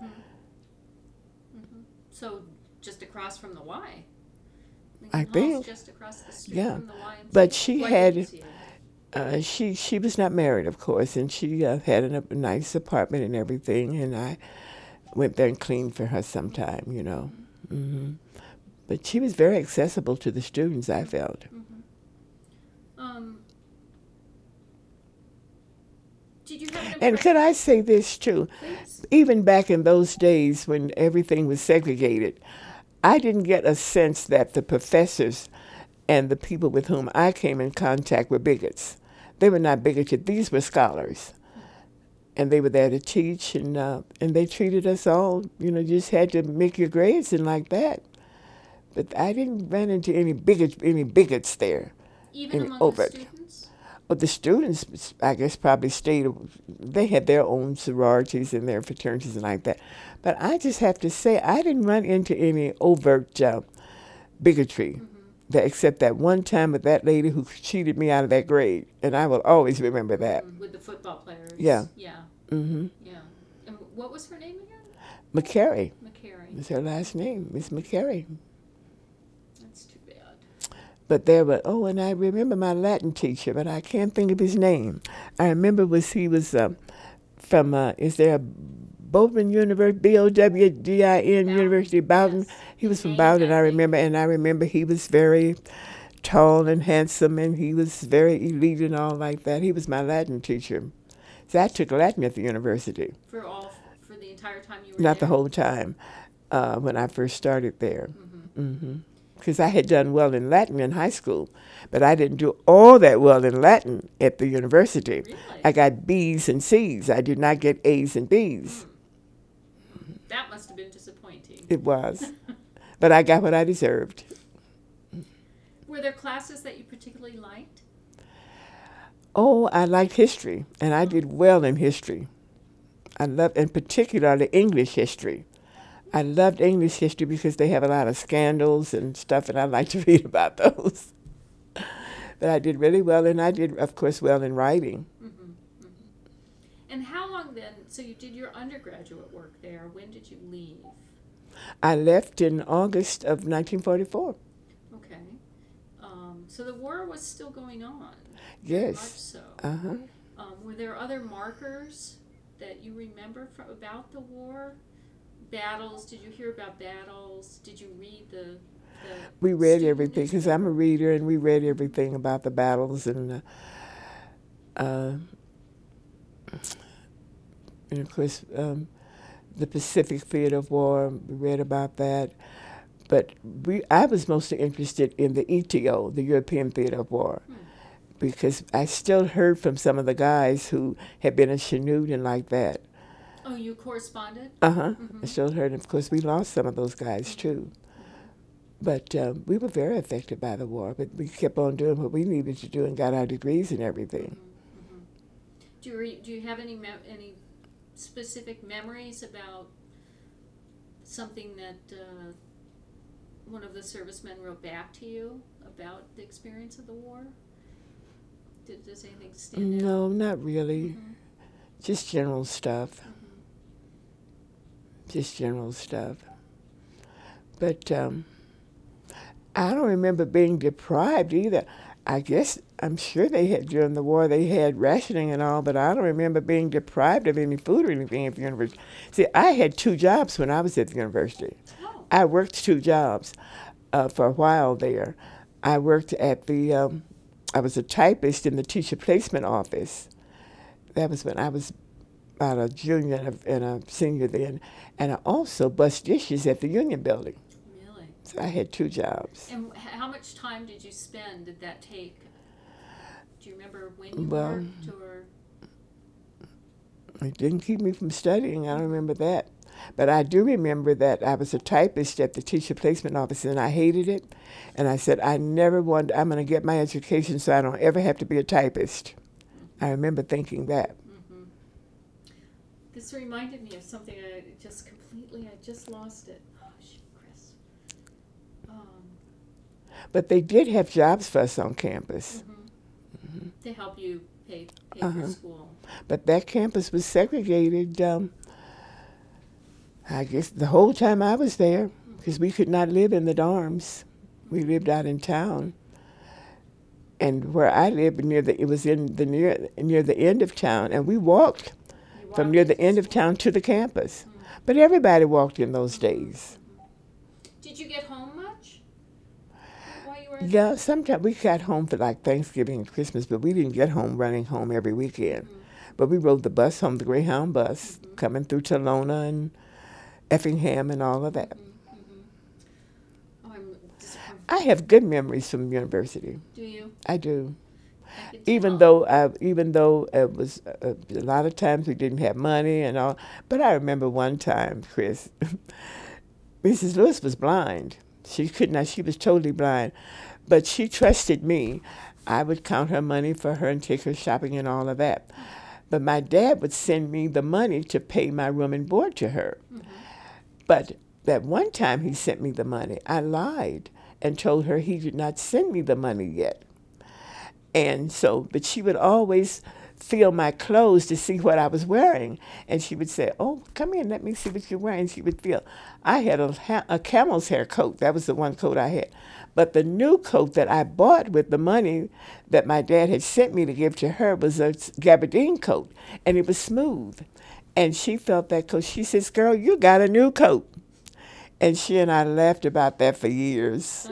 So just across from the Y. I Lincoln Hall's think. just across the street Yeah. from the Y M C A. But she Y had- M C A. Uh, she she was not married, of course, and she uh, had an, a nice apartment and everything, and I went there and cleaned for her sometime, you know. Hmm. But she was very accessible to the students, I felt. Um, did you have an And impression? could I say this too? Please. Even back in those days when everything was segregated, I didn't get a sense that the professors and the people with whom I came in contact were bigots. They were not bigoted. These were scholars. And they were there to teach, and uh, and they treated us all, you know, just had to make your grades and like that. But I didn't run into any bigots, any bigots there. Even and among over the it. students? But the students, I guess, probably stayed, they had their own sororities and their fraternities and like that. But I just have to say, I didn't run into any overt uh, bigotry, that, except that one time with that lady who cheated me out of that grade. And I will always remember that. Mm, with the football players? Yeah. Yeah, Mm-hmm. yeah. And what was her name again? McCary McCary. is her last name, Miss McCary. That's too bad. But there were, oh, and I remember my Latin teacher, but I can't think of his name. I remember was he was uh, from, uh, is there a Bowdoin University, B O W D I N Bowdoin, University, Bowdoin? yes. He was His from name, Bowdoin, I I think. remember, and I remember he was very tall and handsome, and he was very elite and all like that. He was my Latin teacher. So I took Latin at the university, For all, for the entire time you were not the there? whole time, uh, when I first started there. Because I had done well in Latin in high school, but I didn't do all that well in Latin at the university. Really? I got B's and C's. I did not get A's and B's. That must have been disappointing. It was. But I got what I deserved. Were there classes that you particularly liked? Oh, I liked history, and I did well in history. I loved, in particular, the English history. I loved English history because they have a lot of scandals and stuff, and I like to read about those. But I did really well, and I did, of course, well in writing. And how long then? So you did your undergraduate work there. When did you leave? I left in August of nineteen forty-four. Okay. Um, so the war was still going on. Very much Yes. so. Uh-huh. Um, were there other markers that you remember from, about the war? Battles? Did you hear about battles? Did you read the? the We read student everything because I'm a newspaper? reader, and we read everything about the battles and, uh, uh, and of course, um, the Pacific Theater of War. We read about that, but we I was mostly interested in the E T O, the European Theater of War, because I still heard from some of the guys who had been in Chanute and like that. Oh, you corresponded? Uh huh. Mhm. I still heard. Of course, we lost some of those guys too. But um, we were very affected by the war, but we kept on doing what we needed to do and got our degrees and everything. Mm-hmm. Do you re- do you have any me- any specific memories about something that uh, one of the servicemen wrote back to you about the experience of the war? Did, does anything stand out? No, not really. Mm-hmm. Just general stuff. Mm-hmm. Just general stuff. But um, I don't remember being deprived either. I guess, I'm sure they had, during the war, they had rationing and all, but I don't remember being deprived of any food or anything at the university. See, I had two jobs when I was at the university. Oh. I worked two jobs uh, for a while there. I worked at the, um, I was a typist in the teacher placement office. That was when I was about a junior and a, and a senior then. And I also bust dishes at the Union Building. Really? So I had two jobs. And h- how much time did you spend? Did that take? Do you remember when you Well, worked, or? It didn't keep me from studying. I don't remember that. But I do remember that I was a typist at the teacher placement office and I hated it. And I said, I never want, I'm going to get my education so I don't ever have to be a typist. I remember thinking that. Mm-hmm. This reminded me of something I just completely, I just lost it. Oh, shoot, Chris. Um, But they did have jobs for us on campus. mm-hmm. To help you pay, pay for Uh-huh. school. But that campus was segregated, um, I guess, the whole time I was there, because we could not live in the dorms. We lived out in town. And where I lived, near the, it was in the near near the end of town, and we walked You from walked near the into end of school. town to the campus. Mm. But everybody walked in those days. Did you get home much while you were? Yeah, sometimes we got home for like Thanksgiving and Christmas, but we didn't get home running home every weekend. Mm-hmm. But we rode the bus home, the Greyhound bus, Mhm. coming through Talona and Effingham and all of that. Mm-hmm. Oh, I'm disappointed. I have good memories from university. Do you? I do. I could Even tell. though I, even though it was uh, a lot of times we didn't have money and all, but I remember one time, Chris, Missus Lewis was blind. She could not. She was totally blind, but she trusted me. I would count her money for her and take her shopping and all of that. But my dad would send me the money to pay my room and board to her. Mm-hmm. But that one time he sent me the money, I lied and told her he did not send me the money yet. And so, but she would always feel my clothes to see what I was wearing. And she would say, oh, come in, let me see what you're wearing. She would feel. I had a, ha- a camel's hair coat. That was the one coat I had. But the new coat that I bought with the money that my dad had sent me to give to her was a gabardine coat. And it was smooth. And she felt that coat. She says, girl, you got a new coat. And she and I laughed about that for years.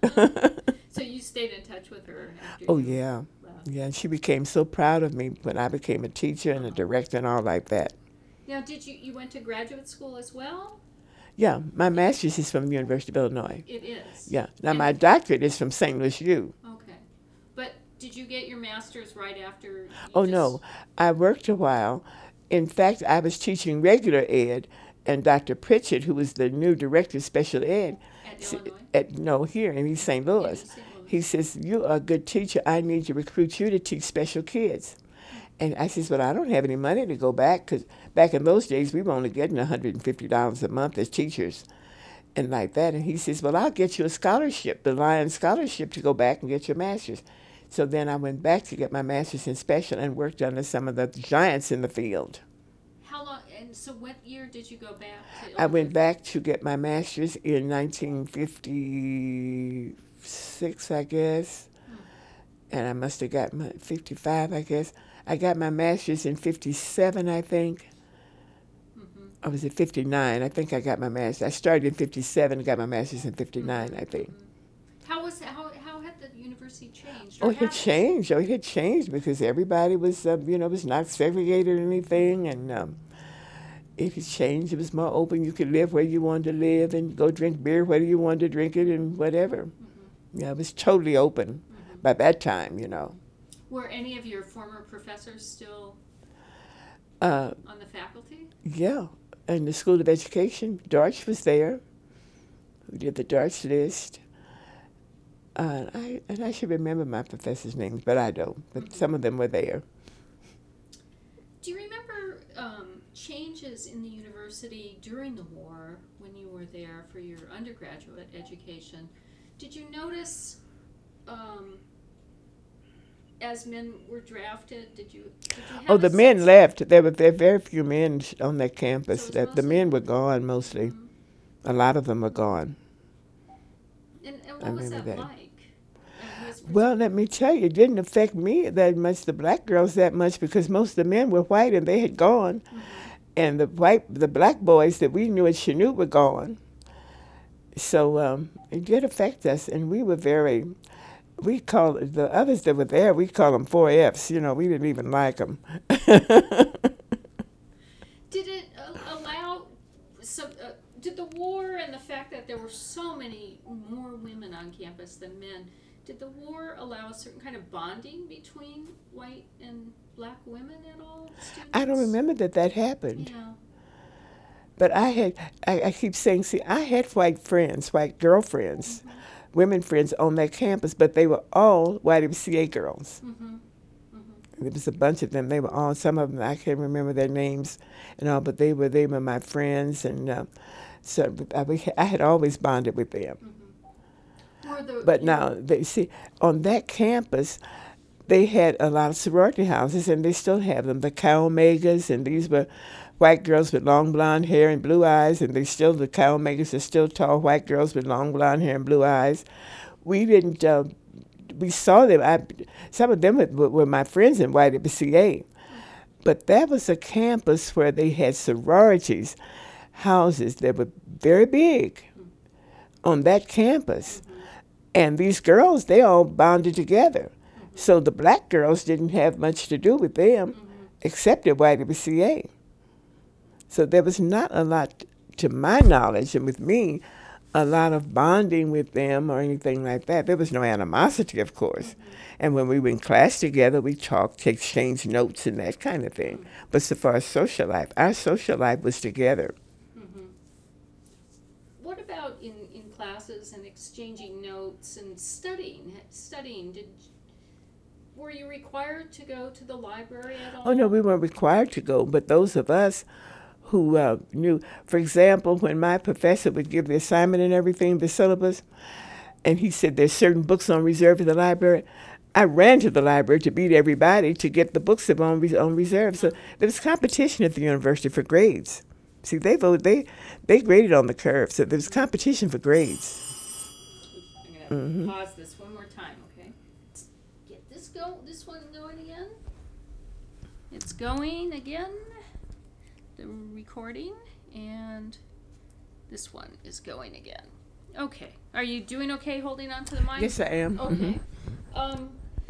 So you stayed in touch with her after Oh, you yeah. left. Yeah, and she became so proud of me when I became a teacher and a director and all like that. Now, did you, you went to graduate school as well? Yeah, my master's is from the University of Illinois. It is. Yeah, now And- my doctorate is from Saint Louis U. Okay. But did you get your master's right after you Oh, just- no, I worked a while. In fact, I was teaching regular ed, and Doctor Pritchett, who was the new director of special ed, At s- Illinois? at no, here in East Saint In Louis, Saint Louis. he says, you are a good teacher. I need to recruit you to teach special kids. And I says, well, I don't have any money to go back, because back in those days, we were only getting one hundred fifty dollars a month as teachers and like that. And he says, well, I'll get you a scholarship, the Lions Scholarship, to go back and get your master's. So then I went back to get my master's in special and worked under some of the giants in the field. How long, and so what year did you go back to Illinois? I went back to get my master's in nineteen fifty-six, I guess. Hmm. And I must have got my fifty-five, I guess. I got my master's in fifty-seven, I think. Mm-hmm. Or was it fifty-nine? I think I got my master's. I started in fifty-seven and got my master's in fifty-nine, I think. How was how how had the university changed? Oh, or it had has changed. Oh, it had changed because everybody was, uh, you know, was not segregated or anything. And um, it had changed. It was more open. You could live where you wanted to live and go drink beer whether you wanted to drink it and whatever. Mm-hmm. Yeah, it was totally open Mm-hmm. by that time, you know. Were any of your former professors still Uh, on the faculty? yeah, and the School of Education, Dorch was there. We did the Dutch list. Uh, I, and I should remember my professors' names, but I don't. But some of them were there. Do you remember um, changes in the university during the war when you were there for your undergraduate education? Did you notice, um, as men were drafted, did you, did you have Oh, a the men sense- left. There were there were very few men sh- on that campus. So it was That the mostly- men were gone mostly. Mhm. A lot of them were gone. And, and I what was that, remember that. like? And was- was- Well, let me tell you, it didn't affect me that much, the black girls that much, because most of the men were white and they had gone. Mhm. And the white, the black boys that we knew at Chanute were gone. So um, it did affect us, and we were very, we called, the others that were there, we called them four Fs, you know, we didn't even like them. Did it uh, allow some? Uh, did the war and the fact that there were so many more women on campus than men, did the war allow a certain kind of bonding between white and black women at all? Students? I don't remember that that happened. Yeah. But I had, I, I keep saying, see, I had white friends, white girlfriends, Mm-hmm. women friends on that campus, but they were all Y W C A girls. Mm-hmm. There was a bunch of them. They were all, some of them, I can't remember their names and all, but they were, they were my friends. And uh, so I, we, I had always bonded with them. Mm-hmm. Were the, But you now, know, they see, on that campus, they had a lot of sorority houses, and they still have them. The Chi Omegas, and these were white girls with long blonde hair and blue eyes, and they still, the Chi Omegas are still tall white girls with long blonde hair and blue eyes. We didn't, uh, we saw them. I, some of them were, were my friends in Y W C A. But that was a campus where they had sororities, houses that were very big on that campus. And these girls, they all bonded together. So the black girls didn't have much to do with them, except at Y W C A. So there was not a lot, to my knowledge, and with me, a lot of bonding with them or anything like that. There was no animosity, of course. And when we were in class together, we talked, exchanged notes and that kind of thing. But so far as social life, our social life was together. mhm. What about in, in classes and exchanging notes and studying? Studying, did were you required to go to the library at all? Oh, no, we weren't required to go, but those of us who uh, knew, for example, when my professor would give the assignment and everything, the syllabus, and he said there's certain books on reserve in the library, I ran to the library to beat everybody to get the books that were on, res- on reserve. So there was competition at the university for grades. See, they voted, they, they graded on the curve, so there was competition for grades. I'm gonna Mhm. pause this one more time, okay? Get this go, this one going again. It's going again. The recording, and this one is going again. Okay. Are you doing okay holding on to the mic? Yes, I am. Okay. Mhm. Um,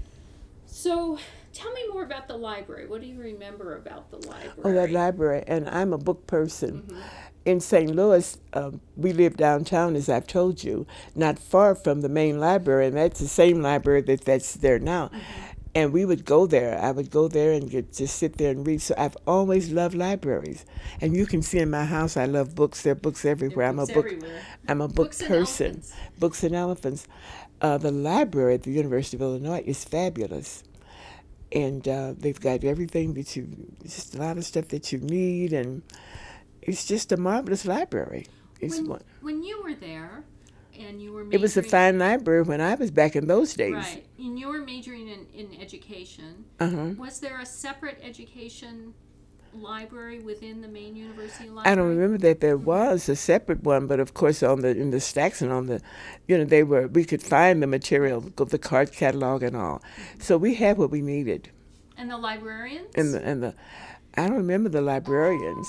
so tell me more about the library. What do you remember about the library? Oh, that library, and I'm a book person. Mhm. In Saint Louis, um, we live downtown, as I've told you, not far from the main library, and that's the same library that, that's there now. And we would go there. I would go there and get, just sit there and read. So I've always loved libraries. And you can see in my house, I love books. There are books There are everywhere. I'm a books book. everywhere. I'm a book Books and person. elephants. Books and elephants. Uh, the library at the University of Illinois is fabulous. And uh, they've got everything that you, just a lot of stuff that you need. And it's just a marvelous library. It's When, one. when you were there, and you were majoring, It was a fine library when I was back in those days. right? And you were majoring in, in education. Uh-huh. Was there a separate education library within the main university library? I don't remember that there was a separate one, but of course on the in the stacks and on the, you know, they were we could find the material, the card catalog and all. So we had what we needed. And the librarians? And the and the, I don't remember the librarians.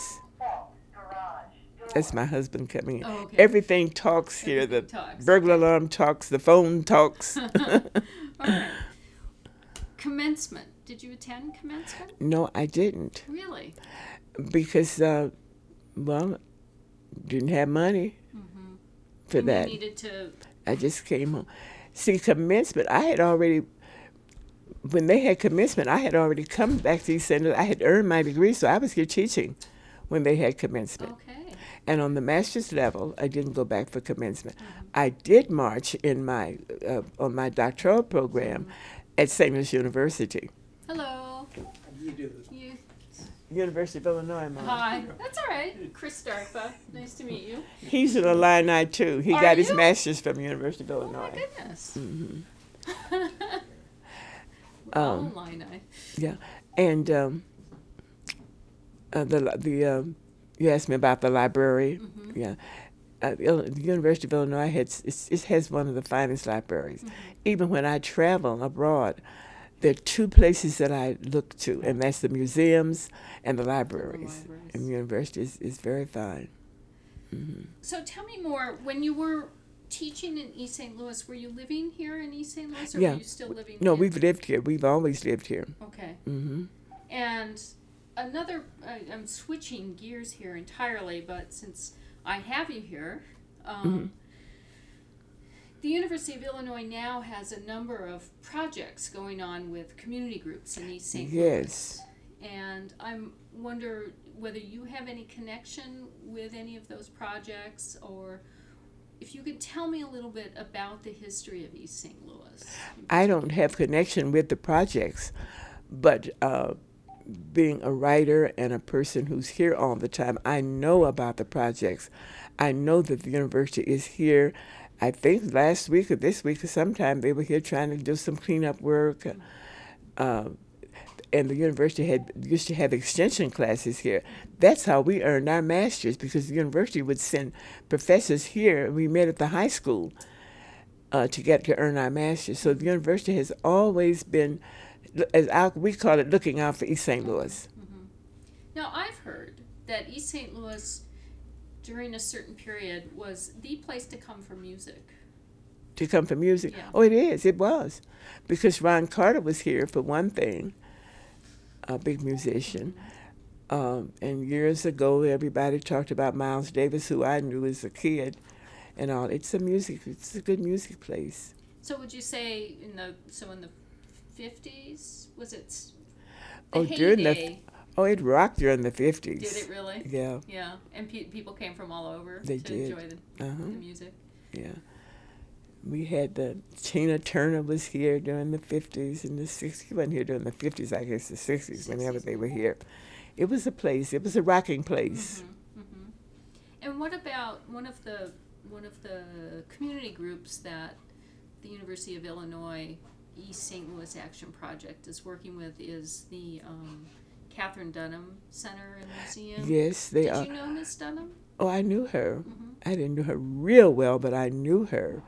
That's my husband coming in. Oh, okay. Everything talks here. The Everything talks. burglar alarm talks. The phone talks. All right. Commencement. Did you attend commencement? No, I didn't Really? because, uh, well, didn't have money for And that. you needed to. I just came home. See, commencement, I had already, when they had commencement, I had already come back to East Saint Louis. I had earned my degree, so I was here teaching when they had commencement. Okay. And on the master's level, I didn't go back for commencement. I did march in my uh, on my doctoral program at Saint Louis University. Hello. You do. You. University of Illinois, Mom. Hi. That's all right. Chris Darpa. Nice to meet you. He's an Illini too. He Are got his you? master's from University of Oh Illinois. my goodness. hmm All Um, Illini. Yeah, and um, uh, the the um, you asked me about the library. Mhm. Yeah, uh, Il- the University of Illinois has it's, it has one of the finest libraries. Mhm. Even when I travel abroad, there are two places that I look to, and that's the museums and the libraries. libraries. And the university is, is very fine. hmm So tell me more. When you were teaching in East Saint Louis, were you living here in East Saint Louis, or Yeah. were you still living? No, in- we've lived here. We've always lived here. Okay. hmm And another, I I'm switching gears here entirely, but since I have you here, um, the University of Illinois now has a number of projects going on with community groups in East Saint Yes. Louis. And I'm wonder whether you have any connection with any of those projects, or if you could tell me a little bit about the history of East Saint Louis. I don't have connection with the projects, but uh, being a writer and a person who's here all the time, I know about the projects. I know that the university is here. I think last week or this week or sometime they were here trying to do some cleanup work. Uh, and the university had used to have extension classes here. That's how we earned our masters, because the university would send professors here. We met at the high school uh, to get to earn our masters. So the university has always been, as our, we call it, looking out for East Saint Louis. Mm-hmm. Now, I've heard that East Saint Louis, during a certain period, was the place to come for music. To come for music. Yeah. Oh, it is. It was. Because Ron Carter was here, for one thing, a big musician. Um, and years ago, everybody talked about Miles Davis, who I knew as a kid, and all. It's a music. It's a good music place. So would you say in the so in the fifties was it s- Oh, the during the- heyday? Oh, it rocked during the fifties. Did it really? Yeah. Yeah, and pe- people came from all over They to did. enjoy the, Uh-huh. the music. Yeah. We had the Tina Turner was here during the fifties and the sixties. She wasn't here during the fifties, I guess the sixties, whenever sixties, they were here. It was a place. It was a rocking place. hmm hmm And what about one of the one of the community groups that the University of Illinois East Saint Louis Action Project is working with is the um, Catherine Dunham Center and Museum. Yes, they Did are. you know Miss Dunham? Oh, I knew her. Mhm. I didn't know her real well, but I knew her.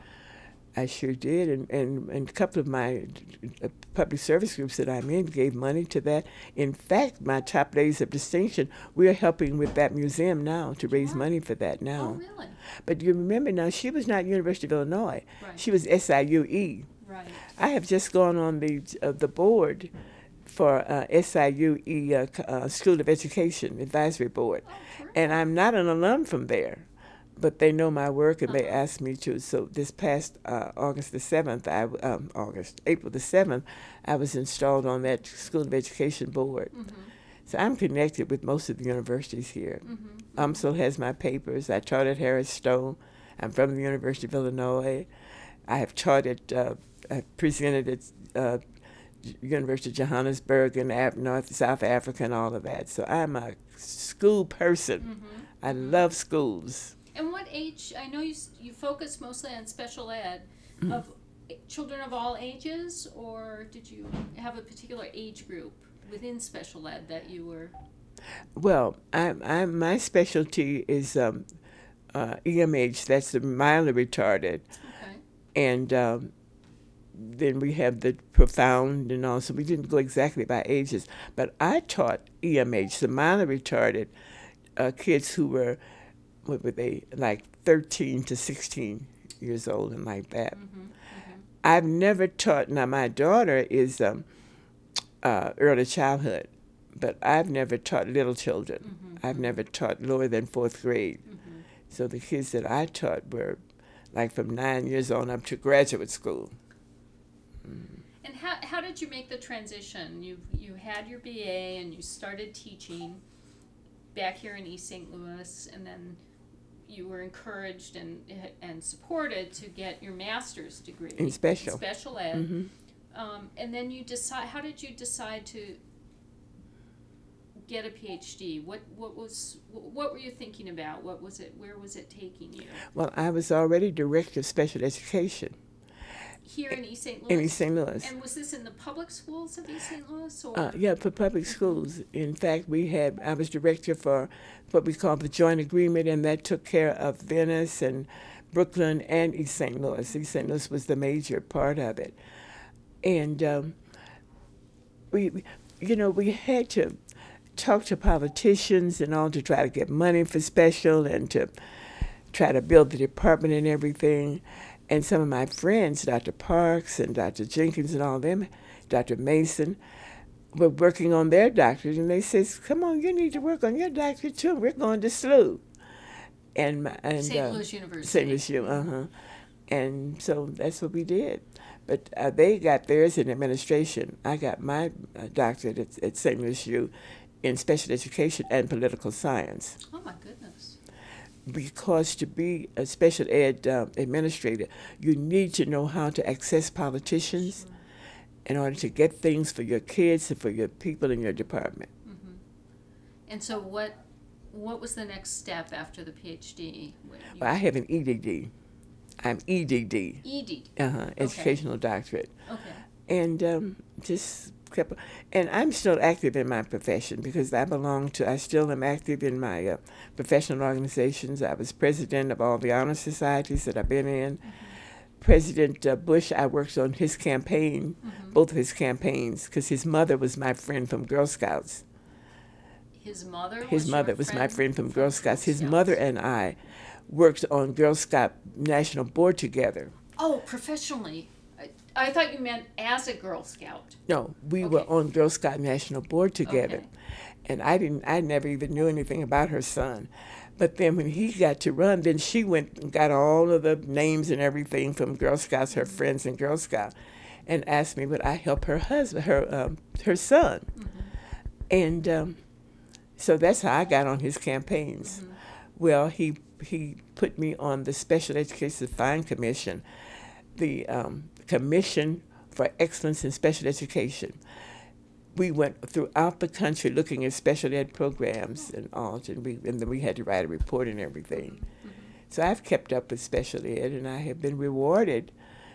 I sure did. And, and, and a couple of my uh, public service groups that I'm in gave money to that. In fact, my top ladies of distinction, we are helping with that museum now to raise are? money for that now. Oh, really? But you remember now, she was not University of Illinois. Right. She was S I U E. Right. I have just gone on the uh, the board for uh, S I U E uh, c- uh, School of Education Advisory Board. Oh, terrific. And I'm not an alum from there, but they know my work and they Uh-huh. asked me to. So this past uh, August the seventh, I, w- um, August, April the seventh, I was installed on that School of Education board. Mhm. So I'm connected with most of the universities here. Mhm. UMSL has my papers. I taught at Harris Stowe. I'm from the University of Illinois. I have taught at, uh, I presented at uh, University of Johannesburg and Af- North South Africa and all of that. So I'm a school person. Mhm. I love schools. And what age? I know you s- you focus mostly on special ed, Mm. of children of all ages, or did you have a particular age group within special ed that you were? Well, I, I, my specialty is um, uh, E M H, that's the mildly retarded. Okay. And um, then we have the profound and all. So we didn't go exactly by ages. But I taught E M H, the mildly retarded uh, kids who were, what were they, like thirteen to sixteen years old and like that. Mm-hmm. I've never taught, now my daughter is um, uh, early childhood, but I've never taught little children. Mm-hmm. I've never taught lower than fourth grade. Mm-hmm. So the kids that I taught were like from nine years on up to graduate school. And how how did you make the transition? You you had your B A and you started teaching back here in East Saint Louis, and then you were encouraged and and supported to get your master's degree In special. special ed. Mm-hmm. Um, and then you decide. How did you decide to get a PhD? What what was what were you thinking about? What was it? Where was it taking you? Well, I was already director of special education Here in East Saint Louis. in East Saint Louis. And was this in the public schools of East Saint Louis, or? Uh, yeah, for public schools. In fact, we had I was director for what we call the joint agreement, and that took care of Venice and Brooklyn and East Saint Louis. East Saint Louis was the major part of it, and um, we, you know, we had to talk to politicians and all to try to get money for special and to try to build the department and everything. And some of my friends, Doctor Parks and Doctor Jenkins and all of them, Doctor Mason, were working on their doctorate, and they says, "Come on, you need to work on your doctorate too. We're going to S L U." And my, and Saint uh, Louis University. Saint Louis U, uh huh. And so that's what we did. But uh, they got theirs in administration. I got my uh, doctorate at, at Saint Louis U in special education and political science. Oh my goodness. Because to be a special ed uh, administrator, you need to know how to access politicians Sure. in order to get things for your kids and for your people in your department. Mm-hmm. And so what what was the next step after the PhD? What you- Well, I have an E D D. I'm E D D, E D. uh-huh, educational doctorate. Okay. And um, just kept, and I'm still active in my profession because I belong to, I still am active in my uh, professional organizations. I was president of all the honor societies that I've been in. Mm-hmm. President uh, Bush, I worked on his campaign, Mm-hmm. both of his campaigns, because his mother was my friend from Girl Scouts. His mother. His was mother your was my friend friend from Girl Scouts. His Scouts. mother and I worked on Girl Scout National Board together. Oh, professionally. I, I thought you meant as a Girl Scout. No, we were Okay. on Girl Scout National Board together. Okay. And I didn't I never even knew anything about her son. But then when he got to run, then she went and got all of the names and everything from Girl Scouts, her friends in Girl Scout, and asked me would I help her husband, her um, her son. Mm-hmm. And um, so that's how I got on his campaigns. Mm-hmm. Well, he he put me on the Special Education Fine Commission, the um, Commission for Excellence in Special Education. We went throughout the country looking at special ed programs and all, and, we, and then we had to write a report and everything. Mm-hmm. So I've kept up with special ed, and I have been rewarded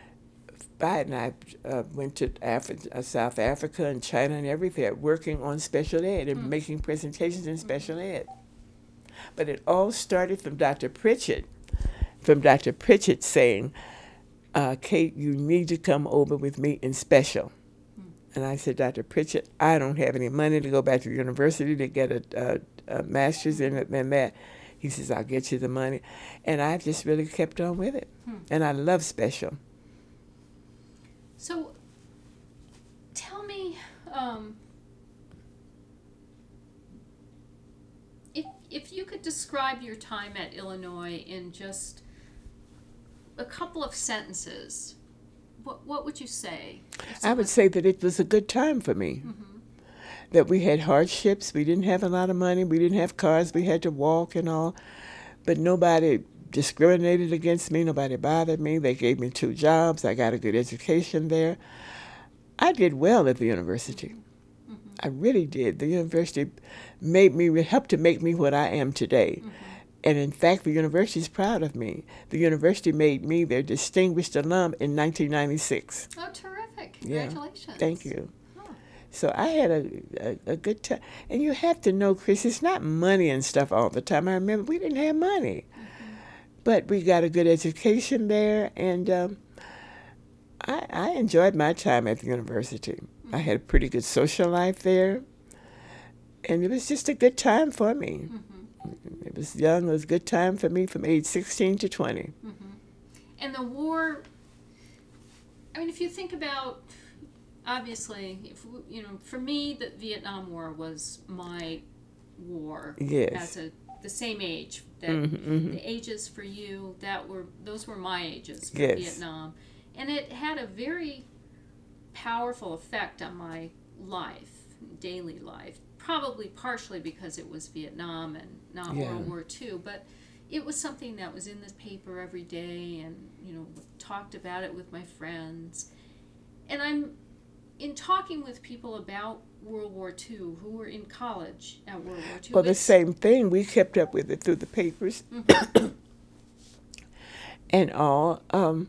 by it. And I uh, went to Afri- uh, South Africa and China and everything, working on special ed and Mm. making presentations in special ed. But it all started from Doctor Pritchett, from Doctor Pritchett saying, uh, "Kate, you need to come over with me in special." And I said, "Doctor Pritchett, I don't have any money to go back to university to get a, a, a master's in it and that." He says, "I'll get you the money." And I've just really kept on with it. Hmm. And I love special. So, tell me, um, if if you could describe your time at Illinois in just a couple of sentences, what what would you say? If I would someone- say that it was a good time for me. Mhm. That we had hardships. We didn't have a lot of money. We didn't have cars. We had to walk and all. But nobody discriminated against me. Nobody bothered me. They gave me two jobs. I got a good education there. I did well at the university. Mhm. I really did. The university made me, helped to make me what I am today. Mhm. And in fact, the university is proud of me. The university made me their distinguished alum in nineteen ninety-six. Oh, terrific! Yeah. Congratulations. Thank you. Oh. So I had a, a, a good time. And you have to know, Chris, it's not money and stuff all the time. I remember we didn't have money. Mm-hmm. But we got a good education there, and um, I, I enjoyed my time at the university. I had a pretty good social life there, and it was just a good time for me. Mhm. It was young. It was a good time for me from age sixteen to twenty. Mhm. And the war, I mean, if you think about, obviously, if w- you know, for me, the Vietnam War was my war. Yes. As a the same age that Mhm, mhm. the ages for you that were those were my ages for Yes. Vietnam, and it had a very powerful effect on my life, daily life. Probably partially because it was Vietnam and not Yeah. World War Two, but it was something that was in the paper every day, and you know, talked about it with my friends. And I'm in talking with people about World War Two who were in college at World War Two. Well, the it's- same thing. We kept up with it through the papers Mhm. and all. Um,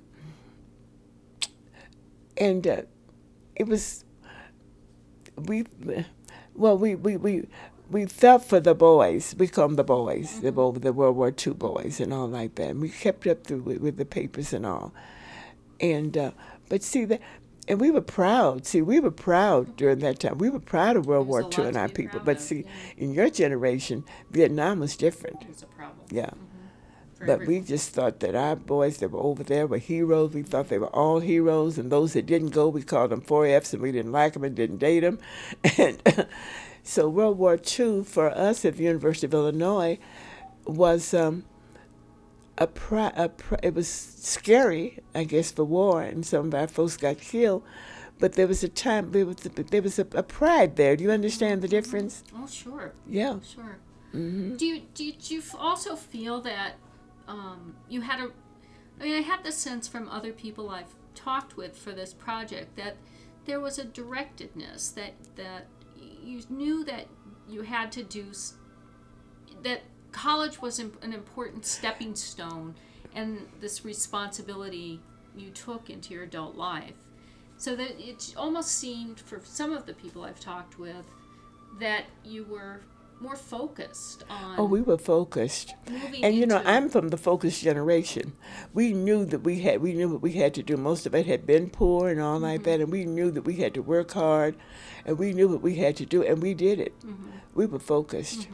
and uh, it was, we, well, we, we, we, we felt for the boys. We call them the boys, the, bo- the World War Two boys and all like that. And we kept up through with, with the papers and all. And, uh, but see, that, and we were proud. See, we were proud during that time. We were proud of World There was War a Two lot and to our be people. proud But of, see, yeah. in your generation, Vietnam was different. It was a problem. Yeah. For But we everyone. just thought that our boys that were over there were heroes. We thought they were all heroes, and those that didn't go, we called them four Fs, and we didn't like them and didn't date them. And so World War Two for us at the University of Illinois was um, a, pri- a pri- it was scary, I guess, for war, and some of our folks got killed. But there was a time there was a, there was a, a pride there. Do you understand the difference? Oh, sure. Yeah. Sure. Hmm. Do you do you, do you f- also feel that um, you had a? I mean, I had the sense from other people I've talked with for this project that there was a directedness that that you knew that you had to do s- that college was im- an important stepping stone, and this responsibility you took into your adult life. So that it almost seemed for some of the people I've talked with that you were more focused on Oh, we were focused. moving And you know, into- I'm from the focused generation. We knew that we had, we knew what we had to do. Most of it had been poor and all like that, and we knew that we had to work hard, and we knew what we had to do, and we did it. We were focused,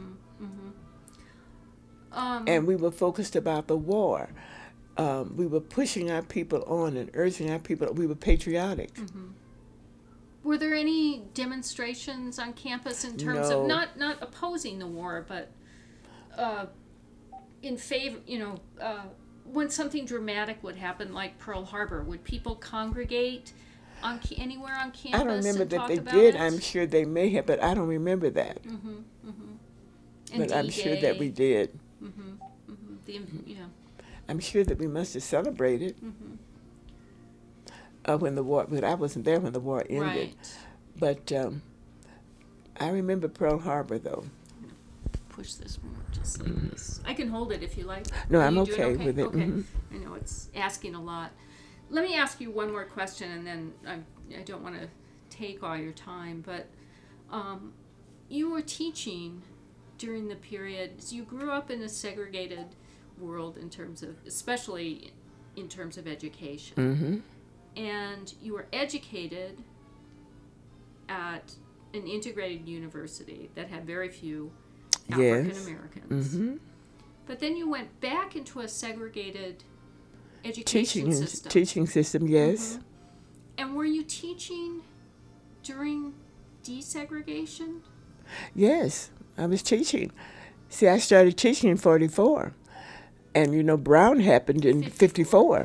um, and we were focused about the war. Um, we were pushing our people on and urging our people. We were patriotic. were there any demonstrations on campus in terms No. of not not opposing the war, but uh, in favor? You know, uh, when something dramatic would happen, like Pearl Harbor, would people congregate on ca- anywhere on campus? I don't remember and that talk they about did. it? I'm sure they may have, but I don't remember that. And But I'm sure that we did. The, you know, I'm sure that we must have celebrated Mm-hmm. uh, when the war. But I wasn't there when the war ended. right. But um, I remember Pearl Harbor, though. Push this more, just like this. I can hold it if you like. No, Are I'm you doing okay with it. Okay. Mhm. I know it's asking a lot. Let me ask you one more question, and then I, I don't want to take all your time, but um, you were teaching during the period. So you grew up in a segregated world in terms of, especially in terms of education, Mhm. and you were educated at an integrated university that had very few Yes. African Americans. Mhm. But then you went back into a segregated education Teaching system. teaching system, yes. Mhm. And were you teaching during desegregation? Yes, I was teaching. See, I started teaching in forty-four. And, you know, Brown happened in fifty-four.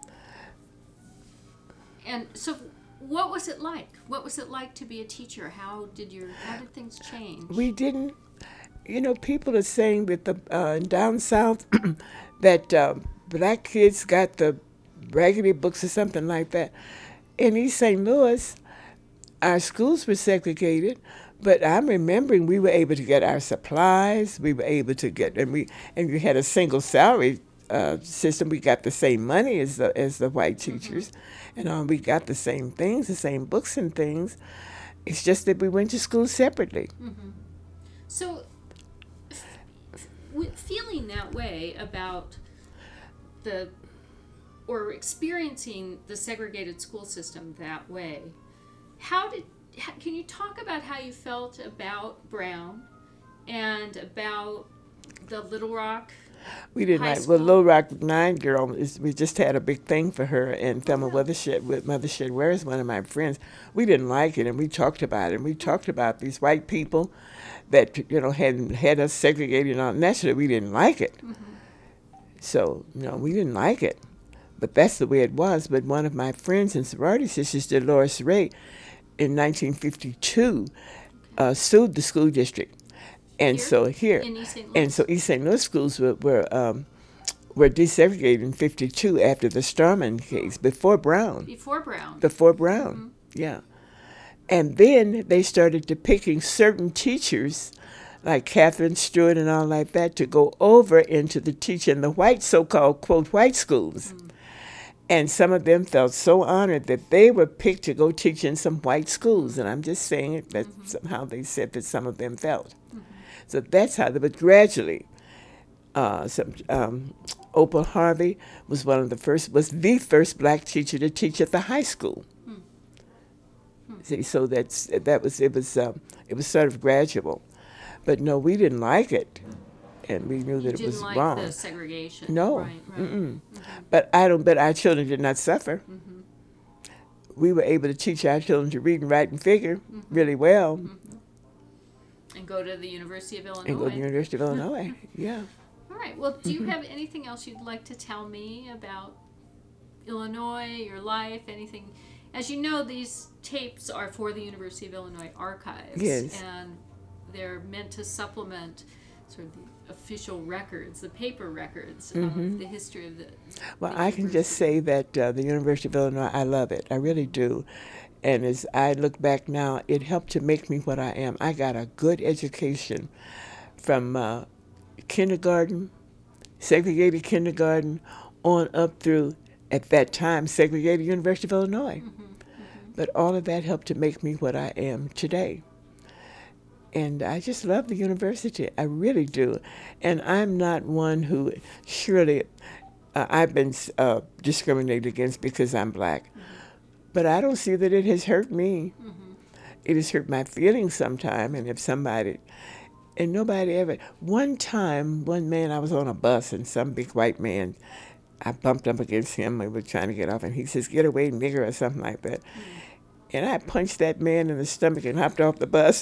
And so what was it like? What was it like to be a teacher? How did your how did things change? We didn't, you know, people are saying that the uh, down south that uh, black kids got the raggedy books or something like that. In East Saint Louis, our schools were segregated, but I'm remembering we were able to get our supplies. We were able to get, and we and we had a single salary uh, system. We got the same money as the as the white teachers, and um, we got the same things, the same books and things. It's just that we went to school separately. So, f- f- w- feeling that way about the, or experiencing the segregated school system that way, how did, ha- can you talk about how you felt about Brown and about the Little Rock? We didn't High like well, school? Little Rock Nine girl. Is, we just had a big thing for her, and Thelma really? Weathershed with Mothershed Ware is one of my friends. We didn't like it, and we talked about it. And we talked about these white people that you know had had us segregated on naturally. We didn't like it, so you know we didn't like it. But that's the way it was. But one of my friends and sorority sisters, Dolores Ray, in nineteen fifty-two, uh, sued the school district. And Here? so here, In East Saint and Louis? so East Saint Louis schools were, were um, were desegregated in fifty-two after the Starman case, before Brown. Before Brown. Before Brown, yeah. And then they started depicting certain teachers, like Catherine Stewart and all like that, to go over into the teach in the white, so-called, quote, white schools. Mm. And some of them felt so honored that they were picked to go teach in some white schools. And I'm just saying it, that Mm-hmm. somehow they said that some of them felt. Mm-hmm. So that's how, they, but gradually, uh, some, um, Opal Harvey was one of the first, was the first black teacher to teach at the high school. Mm. See, so that's that was it was um, it was sort of gradual, but no, we didn't like it, and we knew You that it didn't was like wrong. the segregation. No, Right, right. Mm-mm. But I don't. But our children did not suffer. Mm-hmm. We were able to teach our children to read and write and figure really well, And go to the University of Illinois. and go to the University of Illinois. Yeah. All right. Well, do you Mm-hmm. have anything else you'd like to tell me about Illinois, your life, anything? As you know, these tapes are for the University of Illinois archives. Yes. And they're meant to supplement sort of the official records, the paper records of the history of the. Well, the I can just university. say that uh, the University of Illinois, I love it. I really do. And as I look back now, it helped to make me what I am. I got a good education from uh, kindergarten, segregated kindergarten, on up through, at that time, segregated University of Illinois. But all of that helped to make me what I am today. And I just love the university. I really do. And I'm not one who, surely, uh, I've been uh, discriminated against because I'm black. But I don't see that it has hurt me. It has hurt my feelings sometime. And if somebody, and nobody ever, one time, one man, I was on a bus and some big white man, I bumped up against him. We were trying to get off, and he says, "Get away, nigger," or something like that. And I punched that man in the stomach and hopped off the bus.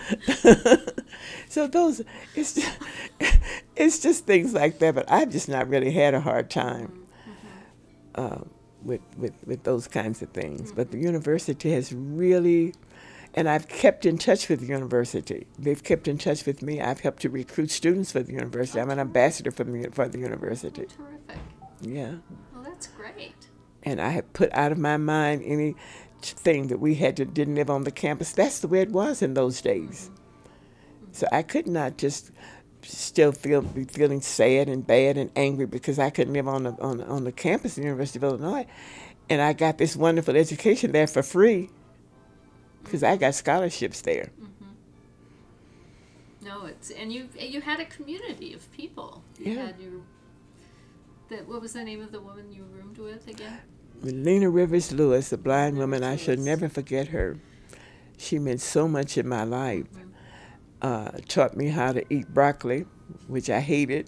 So those, it's just, it's just things like that. But I've just not really had a hard time uh, with, with, with those kinds of things. But the university has really, and I've kept in touch with the university. They've kept in touch with me. I've helped to recruit students for the university. I'm an ambassador for the, for the university. Terrific. Yeah. Well, that's great. And I have put out of my mind any thing that we had to didn't live on the campus. That's the way it was in those days. So I could not just still feel be feeling sad and bad and angry because I couldn't live on the on, on the campus of the University of Illinois, and I got this wonderful education there for free because I got scholarships there. No, it's and you you had a community of people. You Yeah. had your. That what was the name of the woman you roomed with again? Lena Rivers Lewis, a blind woman, I Rivers shall Lewis. never forget her. She meant so much in my life. Uh, taught me how to eat broccoli, which I hated.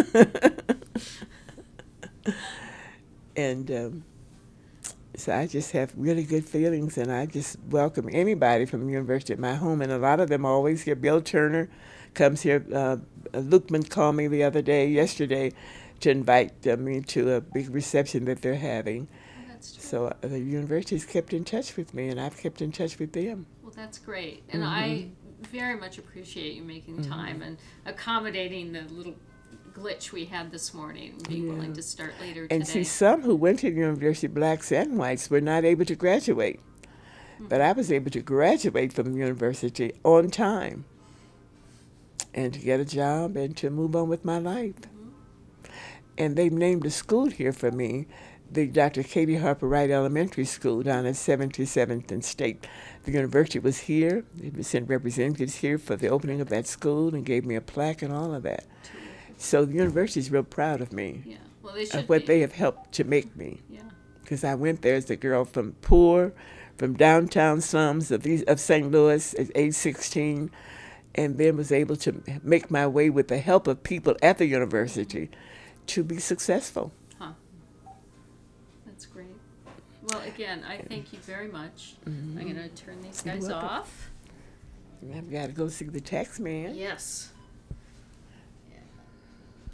And um, so I just have really good feelings, and I just welcome anybody from the university at my home. And a lot of them are always here. Bill Turner comes here. Uh, Lukeman called me the other day, yesterday, to invite uh, me to a big reception that they're having. Oh, that's true. So uh, the university's kept in touch with me, and I've kept in touch with them. Well, that's great, and I very much appreciate you making time and accommodating the little glitch we had this morning and being willing to start later And today. see, some who went to the university, blacks and whites, were not able to graduate. But I was able to graduate from the university on time and to get a job and to move on with my life. And they've named a school here for me, the Doctor Katie Harper Wright Elementary School down at seventy-seventh and State. The university was here. They sent representatives here for the opening of that school and gave me a plaque and all of that. So the university is real proud of me, Yeah, well, they should of what be. they have helped to make me. Yeah, Because I went there as a girl from poor, from downtown slums of, these, of Saint Louis at age sixteen, and then was able to make my way with the help of people at the university to be successful. huh? That's great. Well, again, I thank you very much. I'm going to turn these You're guys welcome. off. And I've got to go see the tax man. Yes.